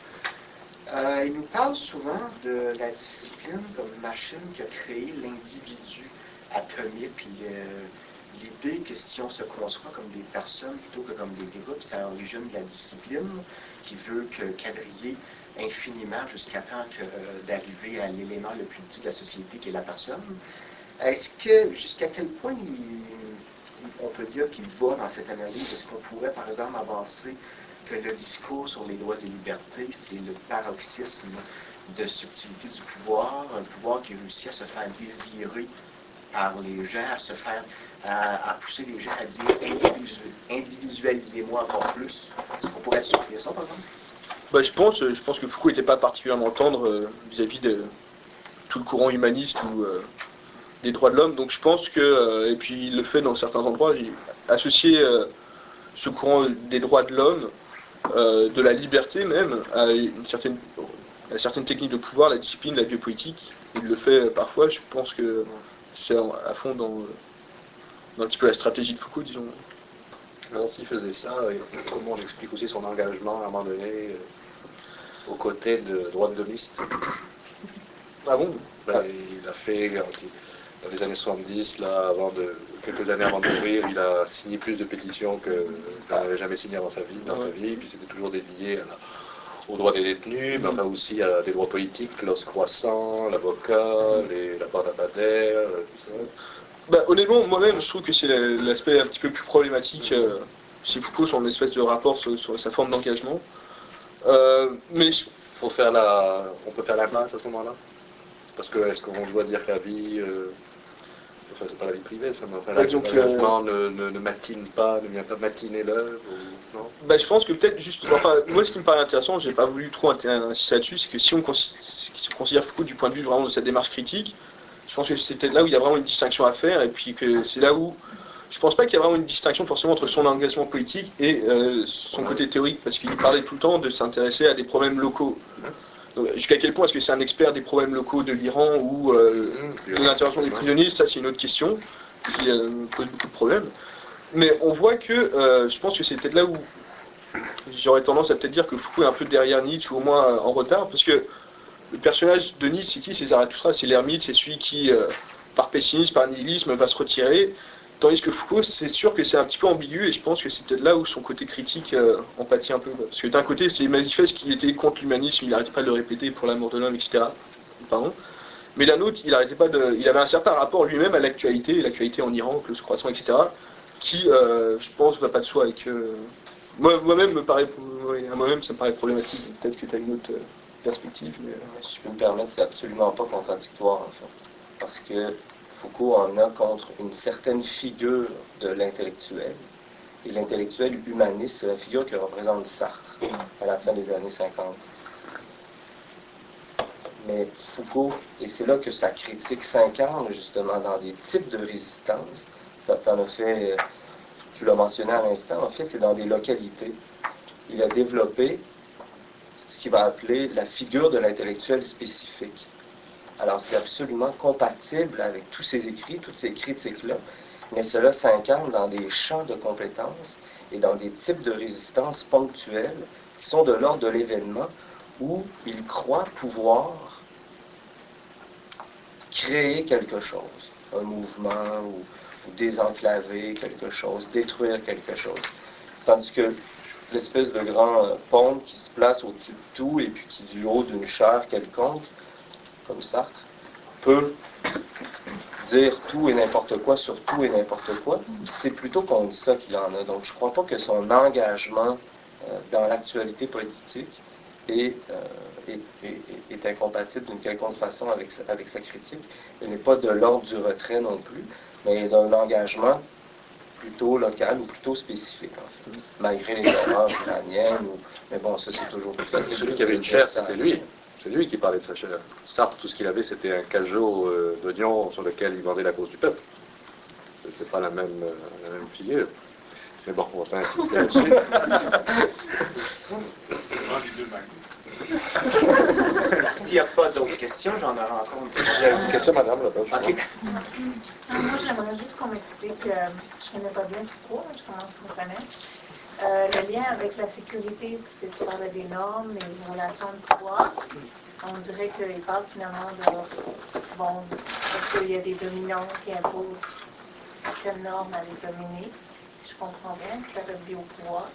Euh, il nous parle souvent de la discipline comme machine qui a créé l'individu atomique, puis euh, l'idée que si on se conçoit comme des personnes plutôt que comme des groupes, c'est à l'origine de la discipline qui veut que quadriller infiniment jusqu'à temps que, euh, d'arriver à l'élément le plus petit de la société qui est la personne. Est-ce que, jusqu'à quel point il, on peut dire qu'il va dans cette analyse? Est-ce qu'on pourrait, par exemple, avancer que le discours sur les droits et libertés, c'est le paroxysme de subtilité du pouvoir, un pouvoir qui réussit à se faire désirer par les gens, à se faire, à, à pousser les gens à dire individu, individualisez-moi encore plus. Est-ce qu'on pourrait soutenir ça, par exemple? bah, je, pense, je pense que Foucault n'était pas particulièrement tendre euh, vis-à-vis de tout le courant humaniste ou euh, des droits de l'homme, donc je pense que, euh, et puis il le fait dans certains endroits, j'ai associé euh, ce courant des droits de l'homme, euh, de la liberté même, à une certaine, à certaines techniques de pouvoir, la discipline, la biopolitique. Il le fait euh, parfois, je pense que c'est à fond dans, dans un petit peu la stratégie de Foucault, disons. Alors s'il faisait ça, comment on explique aussi son engagement à un moment donné euh, aux côtés de droits de l'homiste? Ah bon? Ben, il a fait, dans les années soixante-dix, là, avant de, quelques années avant de mourir, il a signé plus de pétitions que qu'il n'avait jamais signé dans sa vie, dans sa vie, puis c'était toujours dédié à la, aux droits des détenus, mais enfin aussi à des droits politiques, l'os croissant, l'avocat, les, la part d'Abadère, tout ça. Bah, honnêtement, moi-même, je trouve que c'est l'aspect un petit peu plus problématique euh, chez Foucault sur une espèce de rapport sur, sur sa forme d'engagement. Euh, mais je- Faut faire la, on peut faire la masse à ce moment-là. Parce que est-ce qu'on doit dire que la vie, euh, enfin c'est pas la vie privée, ça, mais enfin Ouais, donc, l'engagement ne, ne, ne matine pas, ne vient pas matiner l'œuvre, ou non? bah, je pense que peut-être juste, enfin, moi ce qui me paraît intéressant, j'ai pas voulu trop inter- insister là-dessus, c'est que si on, cons- si on considère Foucault du point de vue vraiment de sa démarche critique, je pense que c'est peut-être là où il y a vraiment une distinction à faire, et puis que c'est là où je pense pas qu'il y a vraiment une distinction forcément entre son engagement politique et euh, son côté théorique, parce qu'il parlait tout le temps de s'intéresser à des problèmes locaux. Donc, jusqu'à quel point est-ce que c'est un expert des problèmes locaux de l'Iran ou euh, de l'intervention des prisonniers, ça c'est une autre question qui euh, pose beaucoup de problèmes. Mais on voit que, euh, je pense que c'est peut-être là où j'aurais tendance à peut-être dire que Foucault est un peu derrière Nietzsche ou au moins euh, en retard, parce que le personnage de Nietzsche, c'est qui? C'est Zarathustra, c'est l'ermite, c'est celui qui, euh, par pessimisme, par nihilisme, va se retirer. Tandis que Foucault, c'est sûr que c'est un petit peu ambigu, et je pense que c'est peut-être là où son côté critique euh, en pâtit un peu. Parce que d'un côté, c'est manifeste qu'il était contre l'humanisme, il n'arrêtait pas de le répéter pour l'amour de l'homme, et cetera. Pardon. Mais d'un autre, il arrêtait pas de, il avait un certain rapport lui-même à l'actualité, l'actualité en Iran, le croissant, et cetera. Qui, euh, je pense, va pas de soi avec. Euh... Moi, moi-même me paraît, ouais, à moi-même, ça me paraît problématique. Peut-être que tu as une autre euh, perspective. Mais... Si je peux me permettre, c'est absolument pas contradictoire, en fait. Parce que Foucault en a contre une certaine figure de l'intellectuel. Et l'intellectuel humaniste, c'est la figure que représente Sartre à la fin des années cinquante. Mais Foucault, et c'est là que sa critique s'incarne justement dans des types de résistance. Ça t'en a fait, tu l'as mentionné à l'instant, en fait, c'est dans des localités. Il a développé ce qu'il va appeler la figure de l'intellectuel spécifique. Alors, c'est absolument compatible avec tous ces écrits, toutes ces critiques-là, mais cela s'incarne dans des champs de compétences et dans des types de résistance ponctuelles qui sont de l'ordre de l'événement où il croit pouvoir créer quelque chose, un mouvement ou, ou désenclaver quelque chose, détruire quelque chose. Tandis que l'espèce de grand euh, pont qui se place au-dessus de tout et puis qui, du haut d'une chaire quelconque, comme Sartre, peut dire tout et n'importe quoi sur tout et n'importe quoi, c'est plutôt contre ça qu'il en a. Donc je ne crois pas que son engagement euh, dans l'actualité politique est, euh, est, est, est incompatible d'une quelconque façon avec sa, avec sa critique. Il n'est pas de l'ordre du retrait non plus, mais d'un engagement plutôt local ou plutôt spécifique, en fait, malgré les erreurs iraniennes. Ou, mais bon, ça c'est toujours plus facile. Celui qui avait une chair, c'était lui. C'est lui qui parlait de sa chair. Sartre, tout ce qu'il avait, c'était un cajot euh, d'oignons sur lequel il vendait la cause du peuple. C'était pas la même, euh, la même figure. Mais bon, on va pas insister là-dessus. S'il n'y a pas d'autres questions, j'en aurai encore une. Il y a une question, madame, là-bas. Okay. Moi, j'aimerais juste qu'on m'explique, euh, je ne connais pas bien Foucault, je commence à comprendre. Euh, le lien avec la sécurité, c'est tu parlais des normes, les relations de pouvoir. On dirait qu'il parle finalement de, bon, est-ce qu'il y a des dominants qui imposent certaines normes à les dominer, si je comprends bien, ça s'appelle biopouvoir.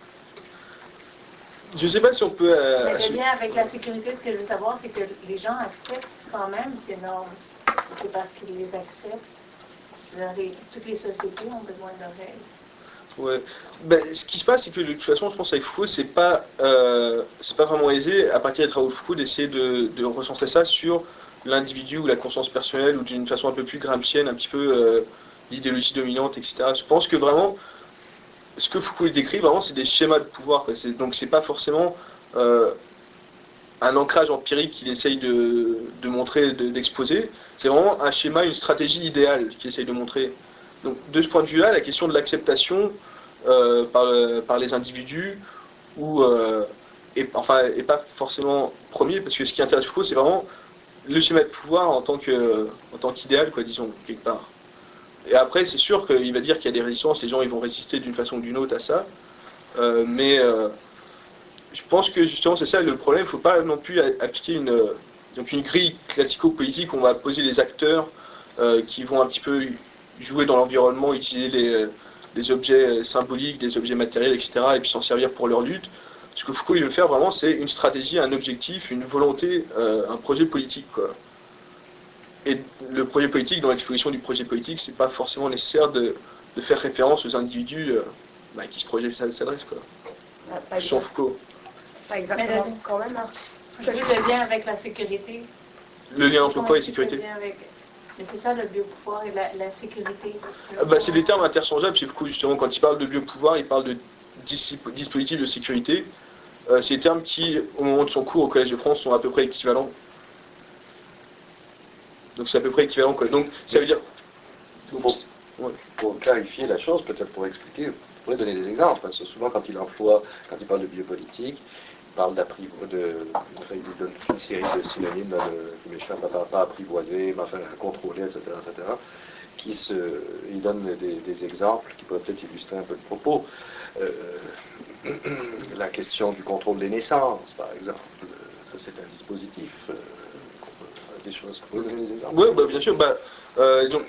Je ne sais pas si on peut... Euh, Mais le lien avec la sécurité, ce que je veux savoir, c'est que les gens acceptent quand même ces normes. C'est parce qu'ils les acceptent. Les, toutes les sociétés ont besoin de règles. Ouais. Ben, ce qui se passe, c'est que de toute façon, je pense avec Foucault, c'est pas, euh, c'est pas vraiment aisé, à partir des travaux de Foucault, d'essayer de, de recentrer ça sur l'individu ou la conscience personnelle, ou d'une façon un peu plus gramscienne, un petit peu euh, l'idéologie dominante, et cetera. Je pense que vraiment, ce que Foucault décrit, vraiment, c'est des schémas de pouvoir. Quoi. C'est, donc c'est pas forcément euh, un ancrage empirique qu'il essaye de, de montrer, de, d'exposer. C'est vraiment un schéma, une stratégie idéale qu'il essaye de montrer. Donc de ce point de vue-là, la question de l'acceptation euh, par, par les individus ou euh, est, enfin, est pas forcément premier, parce que ce qui intéresse Foucault, c'est vraiment le schéma de pouvoir en tant que en tant qu'idéal, quoi, disons, quelque part. Et après, c'est sûr qu'il va dire qu'il y a des résistances, les gens ils vont résister d'une façon ou d'une autre à ça, euh, mais euh, je pense que justement c'est ça le problème, il ne faut pas non plus appliquer une, donc une grille classico-politique où on va poser les acteurs euh, qui vont un petit peu jouer dans l'environnement, utiliser les, des objets symboliques, des objets matériels, et cetera, et puis s'en servir pour leur lutte. Ce que Foucault il veut faire vraiment, c'est une stratégie, un objectif, une volonté, euh, un projet politique, quoi. Et le projet politique, dans l'exposition du projet politique, c'est pas forcément nécessaire de, de faire référence aux individus euh, bah, qui ce projet s'adresse, quoi. Par Sans exemple, Foucault. par exemple mais quand même, hein. Je veux le lien avec la sécurité. Le lien entre quoi et sécurité? Avec... Mais c'est ça le biopouvoir et la, la sécurité. Ah bah, c'est des termes interchangeables chez Foucault, justement. Quand il parle de biopouvoir, il parle de dispositifs de sécurité. Euh, c'est des termes qui, au moment de son cours au Collège de France, sont à peu près équivalents. Donc c'est à peu près équivalent, quoi. Donc ça veut dire... Pour, ouais. pour clarifier la chose, peut-être pour expliquer, vous pourrez donner des exemples, parce que souvent quand il emploie, quand il parle de biopolitique, il parle d'apprivoiser, de, enfin, il donne toute une série de synonymes là, de, qui m'échappent, pas, pas apprivoiser, mais enfin contrôler, et cetera, et cetera. Qui se, il donne des, des exemples qui peuvent peut-être illustrer un peu le propos. Euh, la question du contrôle des naissances, par exemple, ça c'est un dispositif. Euh, des choses. Vous pouvez donner des exemples? Oui, bah, bien sûr. Bah, euh, donc,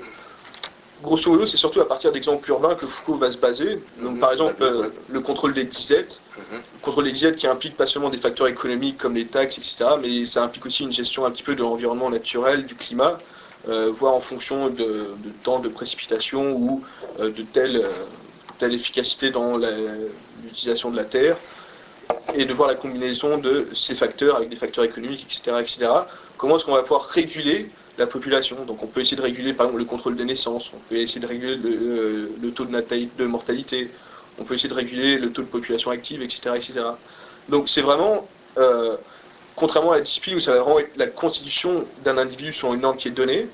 grosso modo, c'est surtout à partir d'exemples urbains que Foucault va se baser. Donc, Mhm. par exemple, D'accord, euh, ouais. le contrôle des disettes. Mhm. Le contrôle des disettes qui implique pas seulement des facteurs économiques comme les taxes, et cetera, mais ça implique aussi une gestion un petit peu de l'environnement naturel, du climat, euh, voire en fonction de, de temps de précipitation ou euh, de telle, euh, telle efficacité dans la- l'utilisation de la terre, et de voir la combinaison de ces facteurs avec des facteurs économiques, et cetera, et cetera. Comment est-ce qu'on va pouvoir réguler la population? Donc on peut essayer de réguler par exemple le contrôle des naissances, on peut essayer de réguler le, euh, le taux de, natalité, de mortalité, on peut essayer de réguler le taux de population active, et cetera, et cetera. Donc c'est vraiment, euh, contrairement à la discipline où ça va vraiment être la constitution d'un individu sur une norme qui est donnée,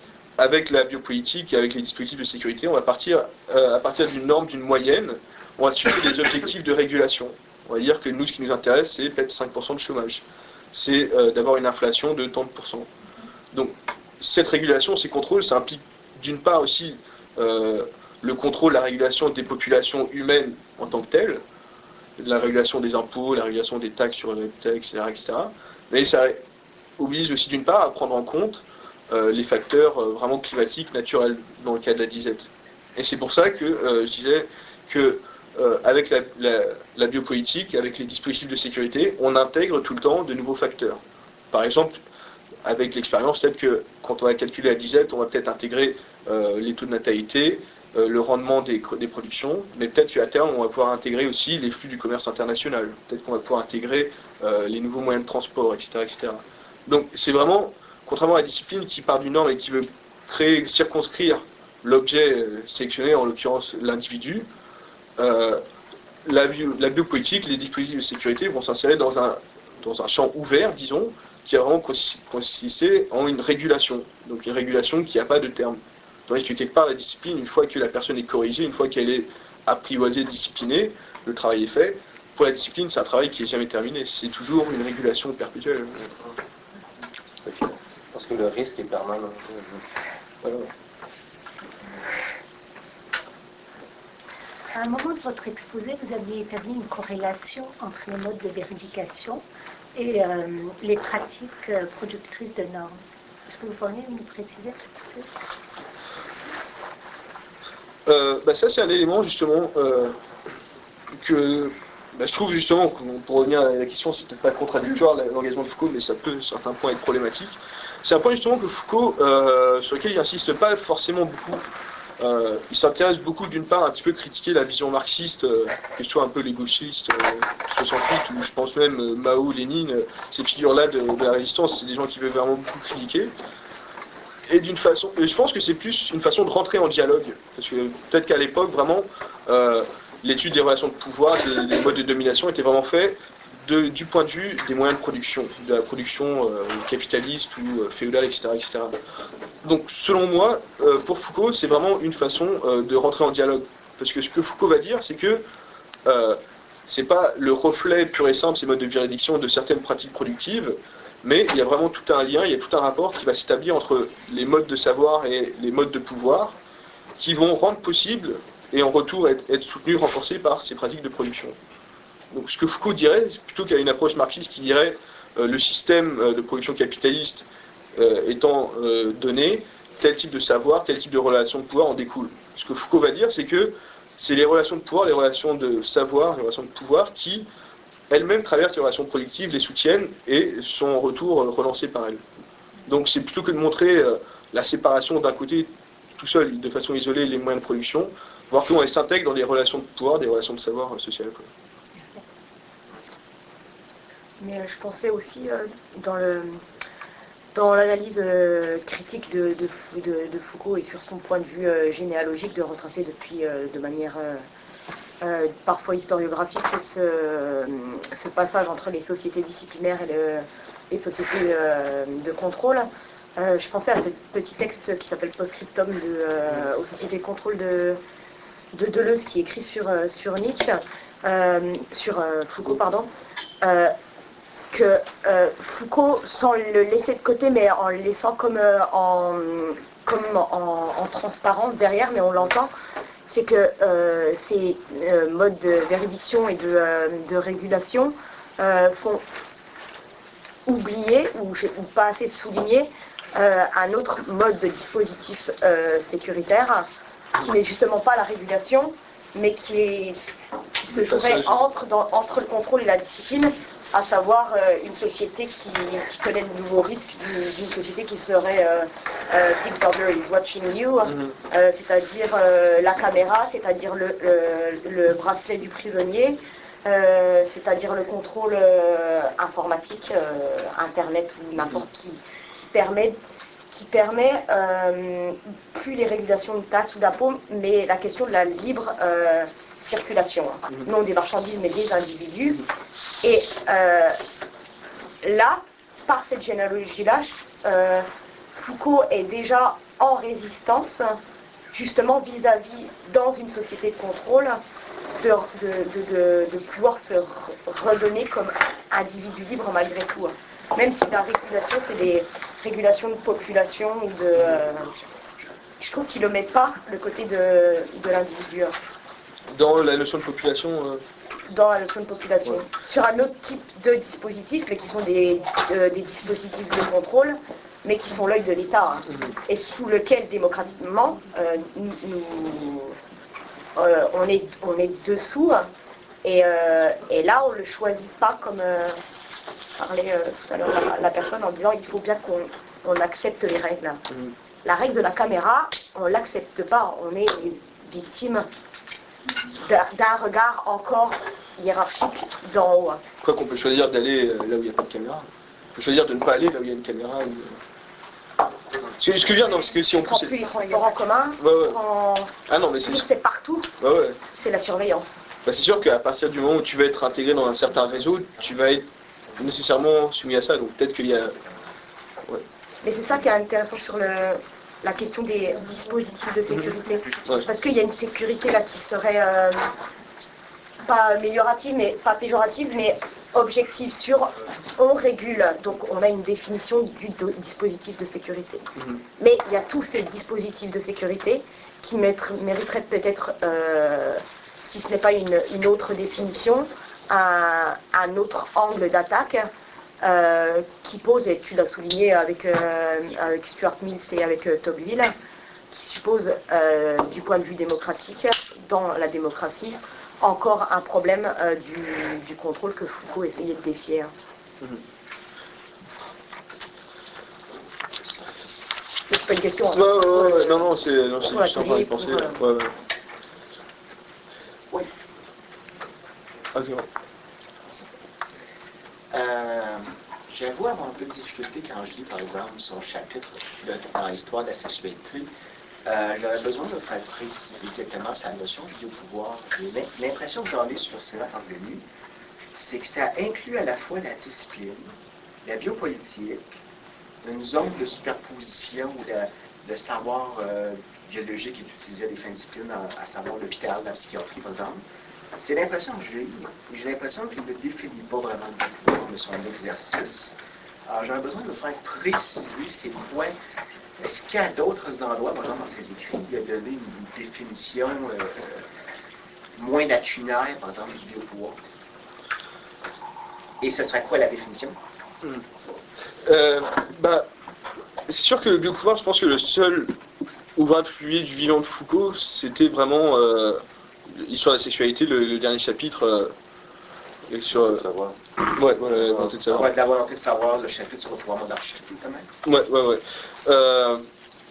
avec la biopolitique et avec les dispositifs de sécurité, on va partir euh, à partir d'une norme, d'une moyenne, on va se fixer des objectifs de régulation. On va dire que nous, ce qui nous intéresse, c'est peut-être cinq pour cent de chômage. C'est euh, d'avoir une inflation de tant de pourcents. Donc, cette régulation, ces contrôles, ça implique d'une part aussi euh, le contrôle, la régulation des populations humaines en tant que telles, la régulation des impôts, la régulation des taxes sur l'habitat, et cetera, et cetera. Mais ça oblige aussi d'une part à prendre en compte euh, les facteurs euh, vraiment climatiques, naturels, dans le cas de la disette. Et c'est pour ça que euh, je disais que euh, avec la, la, la biopolitique, avec les dispositifs de sécurité, on intègre tout le temps de nouveaux facteurs. Par exemple, avec l'expérience, peut-être que quand on va calculer la disette, on va peut-être intégrer euh, les taux de natalité, euh, le rendement des, des productions, mais peut-être qu'à terme, on va pouvoir intégrer aussi les flux du commerce international. Peut-être qu'on va pouvoir intégrer euh, les nouveaux moyens de transport, et cetera, et cetera. Donc c'est vraiment, contrairement à la discipline qui part d'une norme et qui veut créer, circonscrire l'objet euh, sélectionné, en l'occurrence l'individu, euh, la, bio, la biopolitique, les dispositifs de sécurité vont s'insérer dans un, dans un champ ouvert, disons, qui a vraiment consisté en une régulation. Donc une régulation qui n'a pas de terme. Tandis que quelque part, la discipline, une fois que la personne est corrigée, une fois qu'elle est apprivoisée, disciplinée, le travail est fait. Pour la discipline, c'est un travail qui n'est jamais terminé. C'est toujours une régulation perpétuelle. Parce que le risque est permanent. Voilà. À un moment de votre exposé, vous aviez établi une corrélation entre les modes de vérification et euh, les pratiques euh, productrices de normes. Est-ce que vous pourriez nous préciser un peu plus euh, bah Ça, c'est un élément, justement, euh, que bah, je trouve, justement, pour revenir à la question, c'est peut-être pas contradictoire, l'engagement de Foucault, mais ça peut, sur certains points, être problématique. C'est un point, justement, que Foucault, euh, sur lequel il n'insiste pas forcément beaucoup. Euh, il s'intéresse beaucoup, d'une part, à un petit peu critiquer la vision marxiste, euh, que ce soit un peu les gauchistes, euh, soixante-huit, ou je pense même euh, Mao, Lénine, euh, ces figures-là de, de la résistance, c'est des gens qui veulent vraiment beaucoup critiquer. Et d'une façon, et je pense que c'est plus une façon de rentrer en dialogue, parce que peut-être qu'à l'époque, vraiment, euh, l'étude des relations de pouvoir, des, des modes de domination était vraiment fait de, du point de vue des moyens de production, de la production euh, capitaliste ou euh, féodale, et cetera, et cetera. Donc, selon moi, euh, pour Foucault, c'est vraiment une façon euh, de rentrer en dialogue. Parce que ce que Foucault va dire, c'est que euh, c'est pas le reflet pur et simple, ces modes de juridiction, de certaines pratiques productives, mais il y a vraiment tout un lien, il y a tout un rapport qui va s'établir entre les modes de savoir et les modes de pouvoir, qui vont rendre possible, et en retour être, être soutenus, renforcés par ces pratiques de production. Donc, ce que Foucault dirait, plutôt qu'à une approche marxiste qui dirait euh, le système euh, de production capitaliste Euh, étant euh, donné, tel type de savoir, tel type de relation de pouvoir en découle. Ce que Foucault va dire, c'est que c'est les relations de pouvoir, les relations de savoir, les relations de pouvoir qui, elles-mêmes, traversent les relations productives, les soutiennent et sont en retour euh, relancées par elles. Donc c'est plutôt que de montrer euh, la séparation d'un côté, tout seul, de façon isolée, les moyens de production, voir comment elles s'intègrent dans des relations de pouvoir, des relations de savoir euh, sociales. Quoi. Mais euh, je pensais aussi euh, dans le... Dans l'analyse euh, critique de, de, de, de Foucault et sur son point de vue euh, généalogique de retracer depuis euh, de manière euh, euh, parfois historiographique ce, ce passage entre les sociétés disciplinaires et le, les sociétés euh, de contrôle, euh, je pensais à ce petit texte qui s'appelle Postscriptum de, euh, aux sociétés de contrôle de, de Deleuze qui est écrit sur, euh, sur Nietzsche, euh, sur euh, Foucault, pardon. Euh, que euh, Foucault, sans le laisser de côté, mais en le laissant comme, euh, en, comme en, en transparence derrière, mais on l'entend, c'est que euh, ces euh, modes de véridiction et de, euh, de régulation euh, font oublier, ou, ou pas assez souligner, euh, un autre mode de dispositif euh, sécuritaire, qui n'est justement pas la régulation, mais qui, est, qui se jouerait entre, dans, entre le contrôle et la discipline, à savoir euh, une société qui, qui connaît de nouveaux risques, d'une société qui serait euh, euh, Big Brother is watching you, mm-hmm. euh, c'est-à-dire euh, la caméra, c'est-à-dire le, le, le bracelet du prisonnier, euh, c'est-à-dire le contrôle euh, informatique, euh, Internet ou n'importe qui, qui permet, qui permet euh, plus les régulations de taxes ou d'impôts, mais la question de la libre euh, circulation, mm-hmm. non des marchandises mais des individus. Et euh, là, par cette généalogie-là, euh, Foucault est déjà en résistance, justement vis-à-vis, dans une société de contrôle, de, de, de, de, de pouvoir se redonner comme individu libre malgré tout. Même si la régulation, c'est des régulations de population, ou de, euh, je trouve qu'il ne met pas le côté de, de l'individu. Dans la notion de population euh... dans la notion de population, ouais. Sur un autre type de dispositifs, mais qui sont des, euh, des dispositifs de contrôle, mais qui sont l'œil de l'État, hein, mm-hmm. et sous lequel, démocratiquement, euh, nous, nous, euh, on, est, on est dessous, hein, et, euh, et là, on ne le choisit pas comme euh, parlait euh, tout à l'heure la, la personne en disant il faut bien qu'on on accepte les règles. Mm-hmm. La règle de la caméra, on ne l'accepte pas, on est victime d'un regard encore hiérarchique d'en haut. Quoi qu'on peut choisir d'aller là où il n'y a pas de caméra. On peut choisir de ne pas aller là où il y a une caméra. Ou... Ce, que, ce que je veux dire, non, parce que si on pousse... Les transports en commun, ouais, ouais. Prend... Ah non, mais c'est... c'est partout, ouais, ouais. C'est la surveillance. Bah, c'est sûr qu'à partir du moment où tu vas être intégré dans un certain réseau, tu vas être nécessairement soumis à ça. Donc peut-être qu'il y a... Ouais. Mais c'est ça qui est intéressant sur le... la question des dispositifs de sécurité. Ouais. Parce qu'il y a une sécurité là qui serait euh, pas améliorative, mais pas péjorative, mais objective sur on régule. Donc on a une définition du do- dispositif de sécurité. Mm-hmm. Mais il y a tous ces dispositifs de sécurité qui mériteraient peut-être, euh, si ce n'est pas une, une autre définition, un, un autre angle d'attaque. Euh, qui pose, et tu l'as souligné avec, euh, avec Stuart Mills et avec euh, Tocqueville, qui suppose euh, du point de vue démocratique, dans la démocratie, encore un problème euh, du, du contrôle que Foucault essayait de défier. Mm-hmm. C'est pas une question. Ouais, ouais, ouais, ouais. Non, non, c'est non, c'est juste en train de penser. Pour, euh... ouais, ouais. Oui. Ok, ouais. Euh, J'avoue avoir un peu de difficulté quand je lis, par exemple, son chapitre de, dans l'histoire de la sexualité. Euh, J'aurais besoin de faire préciser exactement sa notion du pouvoir. L'impression que j'en ai sur Céla Parvenu, c'est que ça inclut à la fois la discipline, la biopolitique, une zone de superposition où le, le savoir euh, biologique est utilisé à des fins de discipline, à, à savoir l'hôpital, la psychiatrie, par exemple. C'est l'impression que j'ai. J'ai l'impression qu'il ne définit pas vraiment le pouvoir de son exercice. Alors, j'aurais besoin de faire préciser c'est quoi. Est-ce qu'il y a d'autres endroits, par exemple, dans ses écrits, il a donné une définition euh, moins lacunaire, par exemple, du biopouvoir? Et ce serait quoi la définition? Mmh. Euh, bah, c'est sûr que le biopouvoir, je pense que le seul ouvrage publié du vivant de Foucault, c'était vraiment... Euh, L'histoire de la sexualité, le, le dernier chapitre euh, sur... Euh, savoir. Ouais, ouais, la volonté de savoir. Ouais, la volonté de savoir, le chapitre sur le pouvoir monarchique, quand même. Ouais, ouais, ouais. Euh,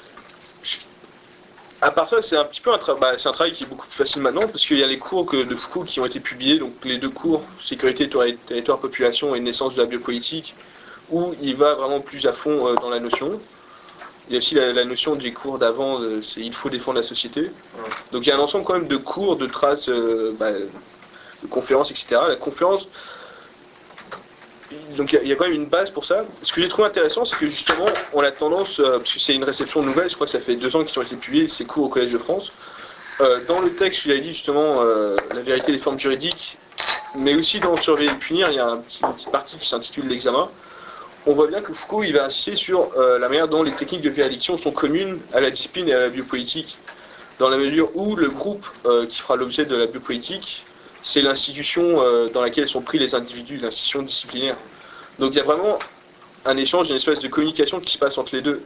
à part ça, c'est un petit peu un, tra- bah, c'est un travail qui est beaucoup plus facile maintenant, parce qu'il y a les cours que, de Foucault qui ont été publiés, donc les deux cours, sécurité, territoire, population et naissance de la biopolitique, où il va vraiment plus à fond euh, dans la notion. Il y a aussi la, la notion des cours d'avant, euh, c'est il faut défendre la société. Ouais. Donc il y a un ensemble quand même de cours, de traces, euh, bah, de conférences, et cetera. La conférence, donc il y, a, il y a quand même une base pour ça. Ce que j'ai trouvé intéressant, c'est que justement, on a tendance, euh, parce que c'est une réception nouvelle, je crois que ça fait deux ans qu'ils ont été publiés, ces cours au Collège de France. Euh, dans le texte, il a dit justement euh, la vérité des formes juridiques, mais aussi dans Surveiller et punir, il y a un petit, une petite partie qui s'intitule l'examen. On voit bien que Foucault il va insister sur euh, la manière dont les techniques de véridiction sont communes à la discipline et à la biopolitique, dans la mesure où le groupe euh, qui fera l'objet de la biopolitique, c'est l'institution euh, dans laquelle sont pris les individus, l'institution disciplinaire. Donc il y a vraiment un échange, une espèce de communication qui se passe entre les deux.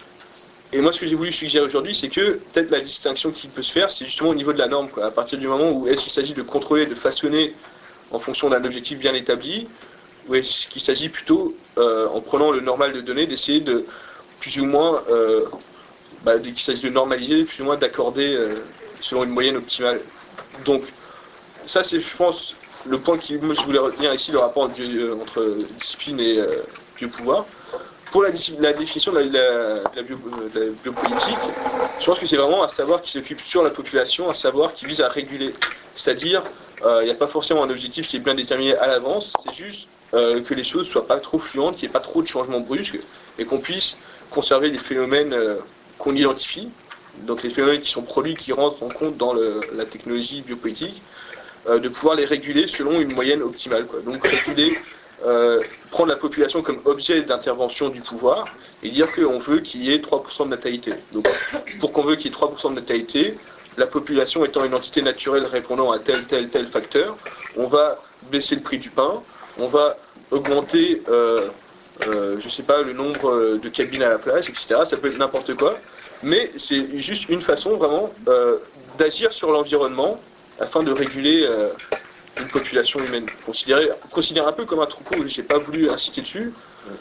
Et moi, ce que j'ai voulu suggérer aujourd'hui, c'est que peut-être la distinction qui peut se faire, c'est justement au niveau de la norme, quoi. À partir du moment où est-ce qu'il s'agit de contrôler, de façonner en fonction d'un objectif bien établi, ou est-ce qu'il s'agit plutôt, euh, en prenant le normal de données, d'essayer de plus ou moins, euh, bah, qu'il s'agit de normaliser, plus ou moins d'accorder euh, selon une moyenne optimale. Donc, ça c'est, je pense, le point qui, moi, je voulais retenir ici, le rapport entre, euh, entre discipline et euh, biopouvoir. Pour la, la définition de la, la, la, bio, de la biopolitique, je pense que c'est vraiment un savoir qui s'occupe sur la population, un savoir qui vise à réguler. C'est-à-dire, euh, il n'y a pas forcément un objectif qui est bien déterminé à l'avance, c'est juste euh, que les choses ne soient pas trop fluentes, qu'il n'y ait pas trop de changements brusques, et qu'on puisse conserver les phénomènes euh, qu'on identifie, donc les phénomènes qui sont produits, qui rentrent en compte dans le, la technologie biopolitique, euh, de pouvoir les réguler selon une moyenne optimale, quoi. Donc réguler, euh, prendre la population comme objet d'intervention du pouvoir et dire qu'on veut qu'il y ait trois pour cent de natalité. Donc pour qu'on veut qu'il y ait trois pour cent de natalité, la population étant une entité naturelle répondant à tel, tel, tel facteur, on va baisser le prix du pain, on va augmenter, euh, euh, je sais pas, le nombre de cabines à la plage, et cetera. Ça peut être n'importe quoi, mais c'est juste une façon vraiment euh, d'agir sur l'environnement afin de réguler euh, une population humaine. Considéré, considéré un peu comme un troupeau, j'ai pas voulu insister dessus,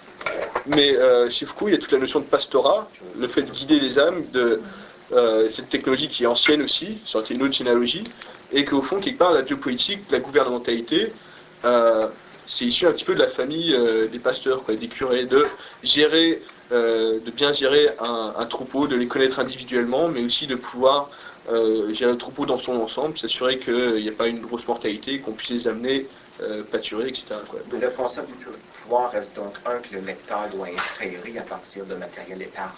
mais euh, chez Foucault, il y a toute la notion de pastorat, le fait de guider les âmes, de euh, cette technologie qui est ancienne aussi, sortie une autre généalogie, et qu'au fond, quelque part, la biopolitique, la gouvernementalité, euh, c'est issu un petit peu de la famille euh, des pasteurs, quoi, des curés, de gérer, euh, de bien gérer un, un troupeau, de les connaître individuellement, mais aussi de pouvoir euh, gérer le troupeau dans son ensemble, s'assurer qu'il n'y a pas une grosse mortalité, qu'on puisse les amener euh, pâturer, et cetera, quoi. Donc, le concept du pouvoir reste donc un que le lecteur doit inférer à partir de matériel épars.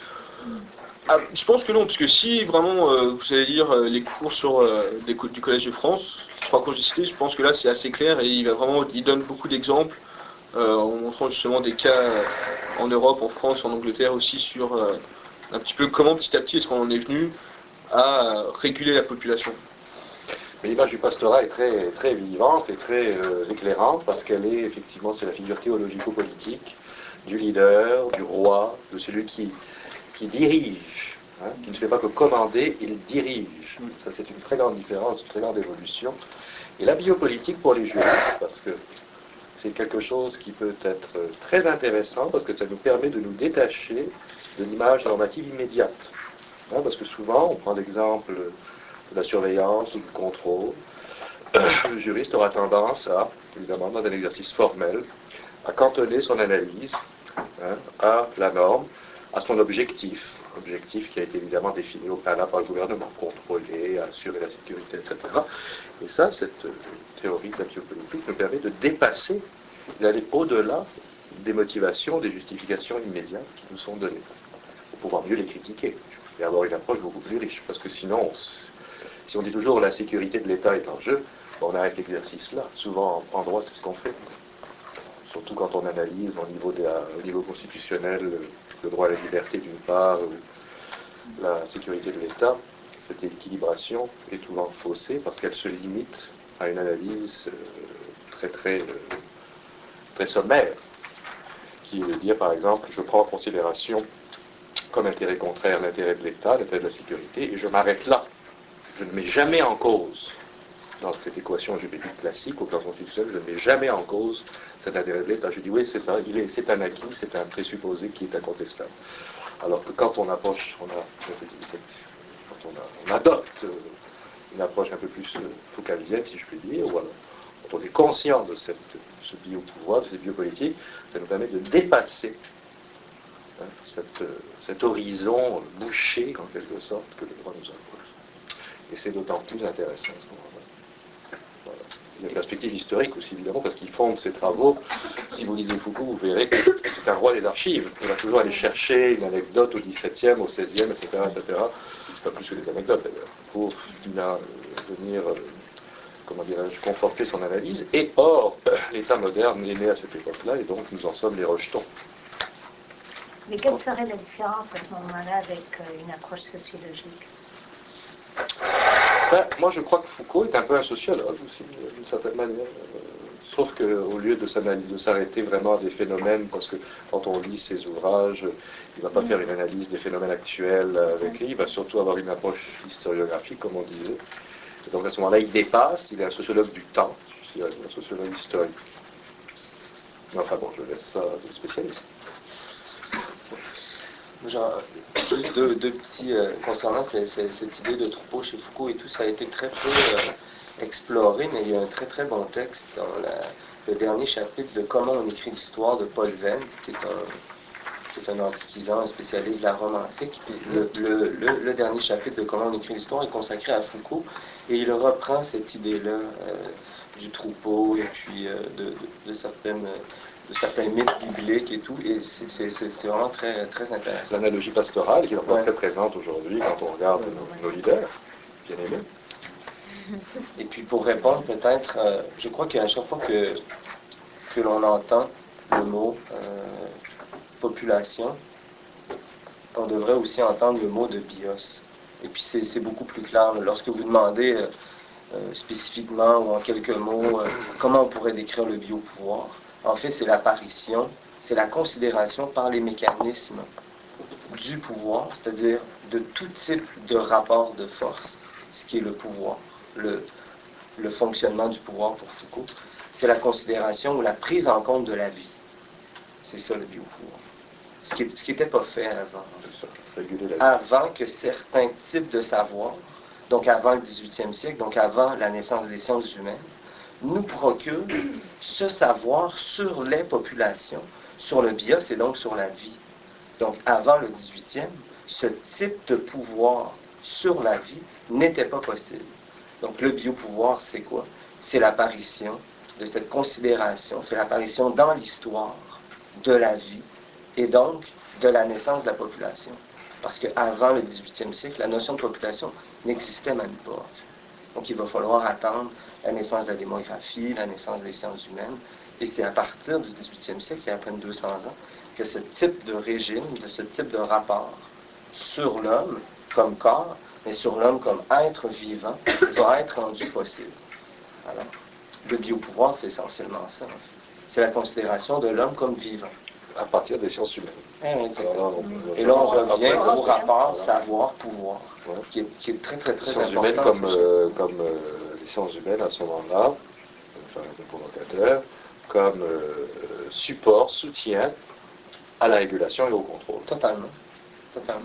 Ah, je pense que non, parce que si vraiment euh, vous allez lire euh, les cours sur euh, des cours du Collège de France, trois cours que j'ai cités, je pense que là c'est assez clair et il va vraiment, il donne beaucoup d'exemples euh, en montrant justement des cas euh, en Europe, en France, en Angleterre aussi sur euh, un petit peu comment petit à petit est-ce qu'on en est venu à euh, réguler la population. Mais l'image du pastorat est très, très vivante et très euh, éclairante parce qu'elle est effectivement, c'est la figure théologico-politique du leader, du roi, de celui qui, qui dirige, hein, qui ne fait pas que commander, il dirige. Ça, c'est une très grande différence, une très grande évolution. Et la biopolitique pour les juristes, parce que c'est quelque chose qui peut être très intéressant parce que ça nous permet de nous détacher de l'image normative immédiate. Hein, parce que souvent, on prend l'exemple de la surveillance ou du contrôle. Le juriste aura tendance à, évidemment, dans un exercice formel, à cantonner son analyse hein, à la norme, à son objectif, objectif qui a été évidemment défini au préalable par le gouvernement, contrôler, assurer la sécurité, et cetera. Et ça, cette euh, théorie de la biopolitique nous permet de dépasser, d'aller au-delà des motivations, des justifications immédiates qui nous sont données, pour pouvoir mieux les critiquer et avoir une approche beaucoup plus riche. Parce que sinon, si on dit toujours la sécurité de l'État est en jeu, on arrête l'exercice là. Souvent, en droit, c'est ce qu'on fait. Surtout quand on analyse au niveau, de la, au niveau constitutionnel le droit à la liberté d'une part, ou la sécurité de l'État, cette équilibration est souvent faussée parce qu'elle se limite à une analyse euh, très très, euh, très sommaire, qui est de dire par exemple, je prends en considération comme intérêt contraire l'intérêt de l'État, l'intérêt de la sécurité, et je m'arrête là. Je ne mets jamais en cause, dans cette équation juridique classique, au plan constitutionnel, je ne mets jamais en cause cet intérêt de l'État. Je dis oui, c'est ça, il est, c'est un acquis, c'est un présupposé qui est incontestable. Alors que quand on approche, on, a, quand on, a, on adopte une approche un peu plus focalisée, si je puis dire, ou alors quand on est conscient de cette, ce biopouvoir, de cette biopolitique, ça nous permet de dépasser hein, cette, cet horizon bouché, en quelque sorte, que le droit nous impose. Et c'est d'autant plus intéressant à ce moment-là. Voilà. Il y a une perspective historique aussi, évidemment, parce qu'il fonde ses travaux. Si vous lisez Foucault, vous verrez que c'est un roi des archives. Il va toujours aller chercher une anecdote au dix-septième, au seizième, et cetera, et cetera. Pas plus que des anecdotes, d'ailleurs, pour venir, euh, comment dirais-je, conforter son analyse. Et or, l'État moderne est né à cette époque-là, et donc nous en sommes les rejetons. Mais quelle serait la différence à ce moment-là avec une approche sociologique? Ben, moi, je crois que Foucault est un peu un sociologue aussi, d'une certaine manière. Sauf qu'au lieu de s'analyser, de s'arrêter vraiment à des phénomènes, parce que quand on lit ses ouvrages, il ne va pas faire une analyse des phénomènes actuels avec lui, il va surtout avoir une approche historiographique, comme on disait. Et donc à ce moment-là, il dépasse, il est un sociologue du temps, il est un sociologue historique. Mais enfin bon, je laisse ça aux spécialistes. Genre, juste deux, deux petits, euh, concernant ces- ces- cette idée de troupeau chez Foucault et tout, ça a été très peu euh, exploré, mais il y a un très très bon texte dans la, le dernier chapitre de Comment on écrit l'histoire de Paul Venn, qui est un, qui est un antiquisant, un spécialiste de la Rome antique. Le, le, le, le dernier chapitre de Comment on écrit l'histoire est consacré à Foucault, et il reprend cette idée-là euh, du troupeau et puis euh, de, de, de certaines... de certains mythes bibliques et tout, et c'est, c'est, c'est vraiment très, très intéressant. L'analogie pastorale qui est encore Ouais. très présente aujourd'hui quand on regarde Ouais. nos, nos leaders, bien aimés. Et puis pour répondre peut-être, euh, je crois qu'à chaque fois que, que l'on entend le mot euh, population, on devrait aussi entendre le mot de bios. Et puis c'est, c'est beaucoup plus clair. Lorsque vous demandez euh, euh, spécifiquement ou en quelques mots euh, comment on pourrait décrire le biopouvoir, en fait c'est l'apparition, c'est la considération par les mécanismes du pouvoir, c'est-à-dire de tout type de rapport de force, ce qui est le pouvoir, le, le fonctionnement du pouvoir pour Foucault, c'est la considération ou la prise en compte de la vie. C'est ça le biopouvoir. Ce qui ce qui n'était pas fait avant. Avant que certains types de savoirs, donc avant le dix-huitième siècle, donc avant la naissance des sciences humaines, nous procurent ce savoir sur les populations, sur le bios et donc sur la vie. Donc avant le dix-huitième, ce type de pouvoir sur la vie n'était pas possible. Donc le biopouvoir, c'est quoi? C'est l'apparition de cette considération, c'est l'apparition dans l'histoire de la vie et donc de la naissance de la population. Parce qu'avant le dix-huitième siècle, la notion de population n'existait même pas. Donc il va falloir attendre la naissance de la démographie, la naissance des sciences humaines, et c'est à partir du dix-huitième siècle, il y a à peine deux cents ans, que ce type de régime, de ce type de rapport sur l'homme comme corps, mais sur l'homme comme être vivant, va être rendu possible. Alors, le biopouvoir, c'est essentiellement ça. C'est la considération de l'homme comme vivant. À partir des sciences humaines. Oui, Alors là, on- et là, on revient au rapport savoir-pouvoir, Ouais. qui, est, qui est très, très, Les très sciences important. humaines comme, euh, comme euh, les sciences humaines à ce moment-là, enfin, des provocateurs, comme euh, support, soutien à la régulation et au contrôle. Totalement. Totalement.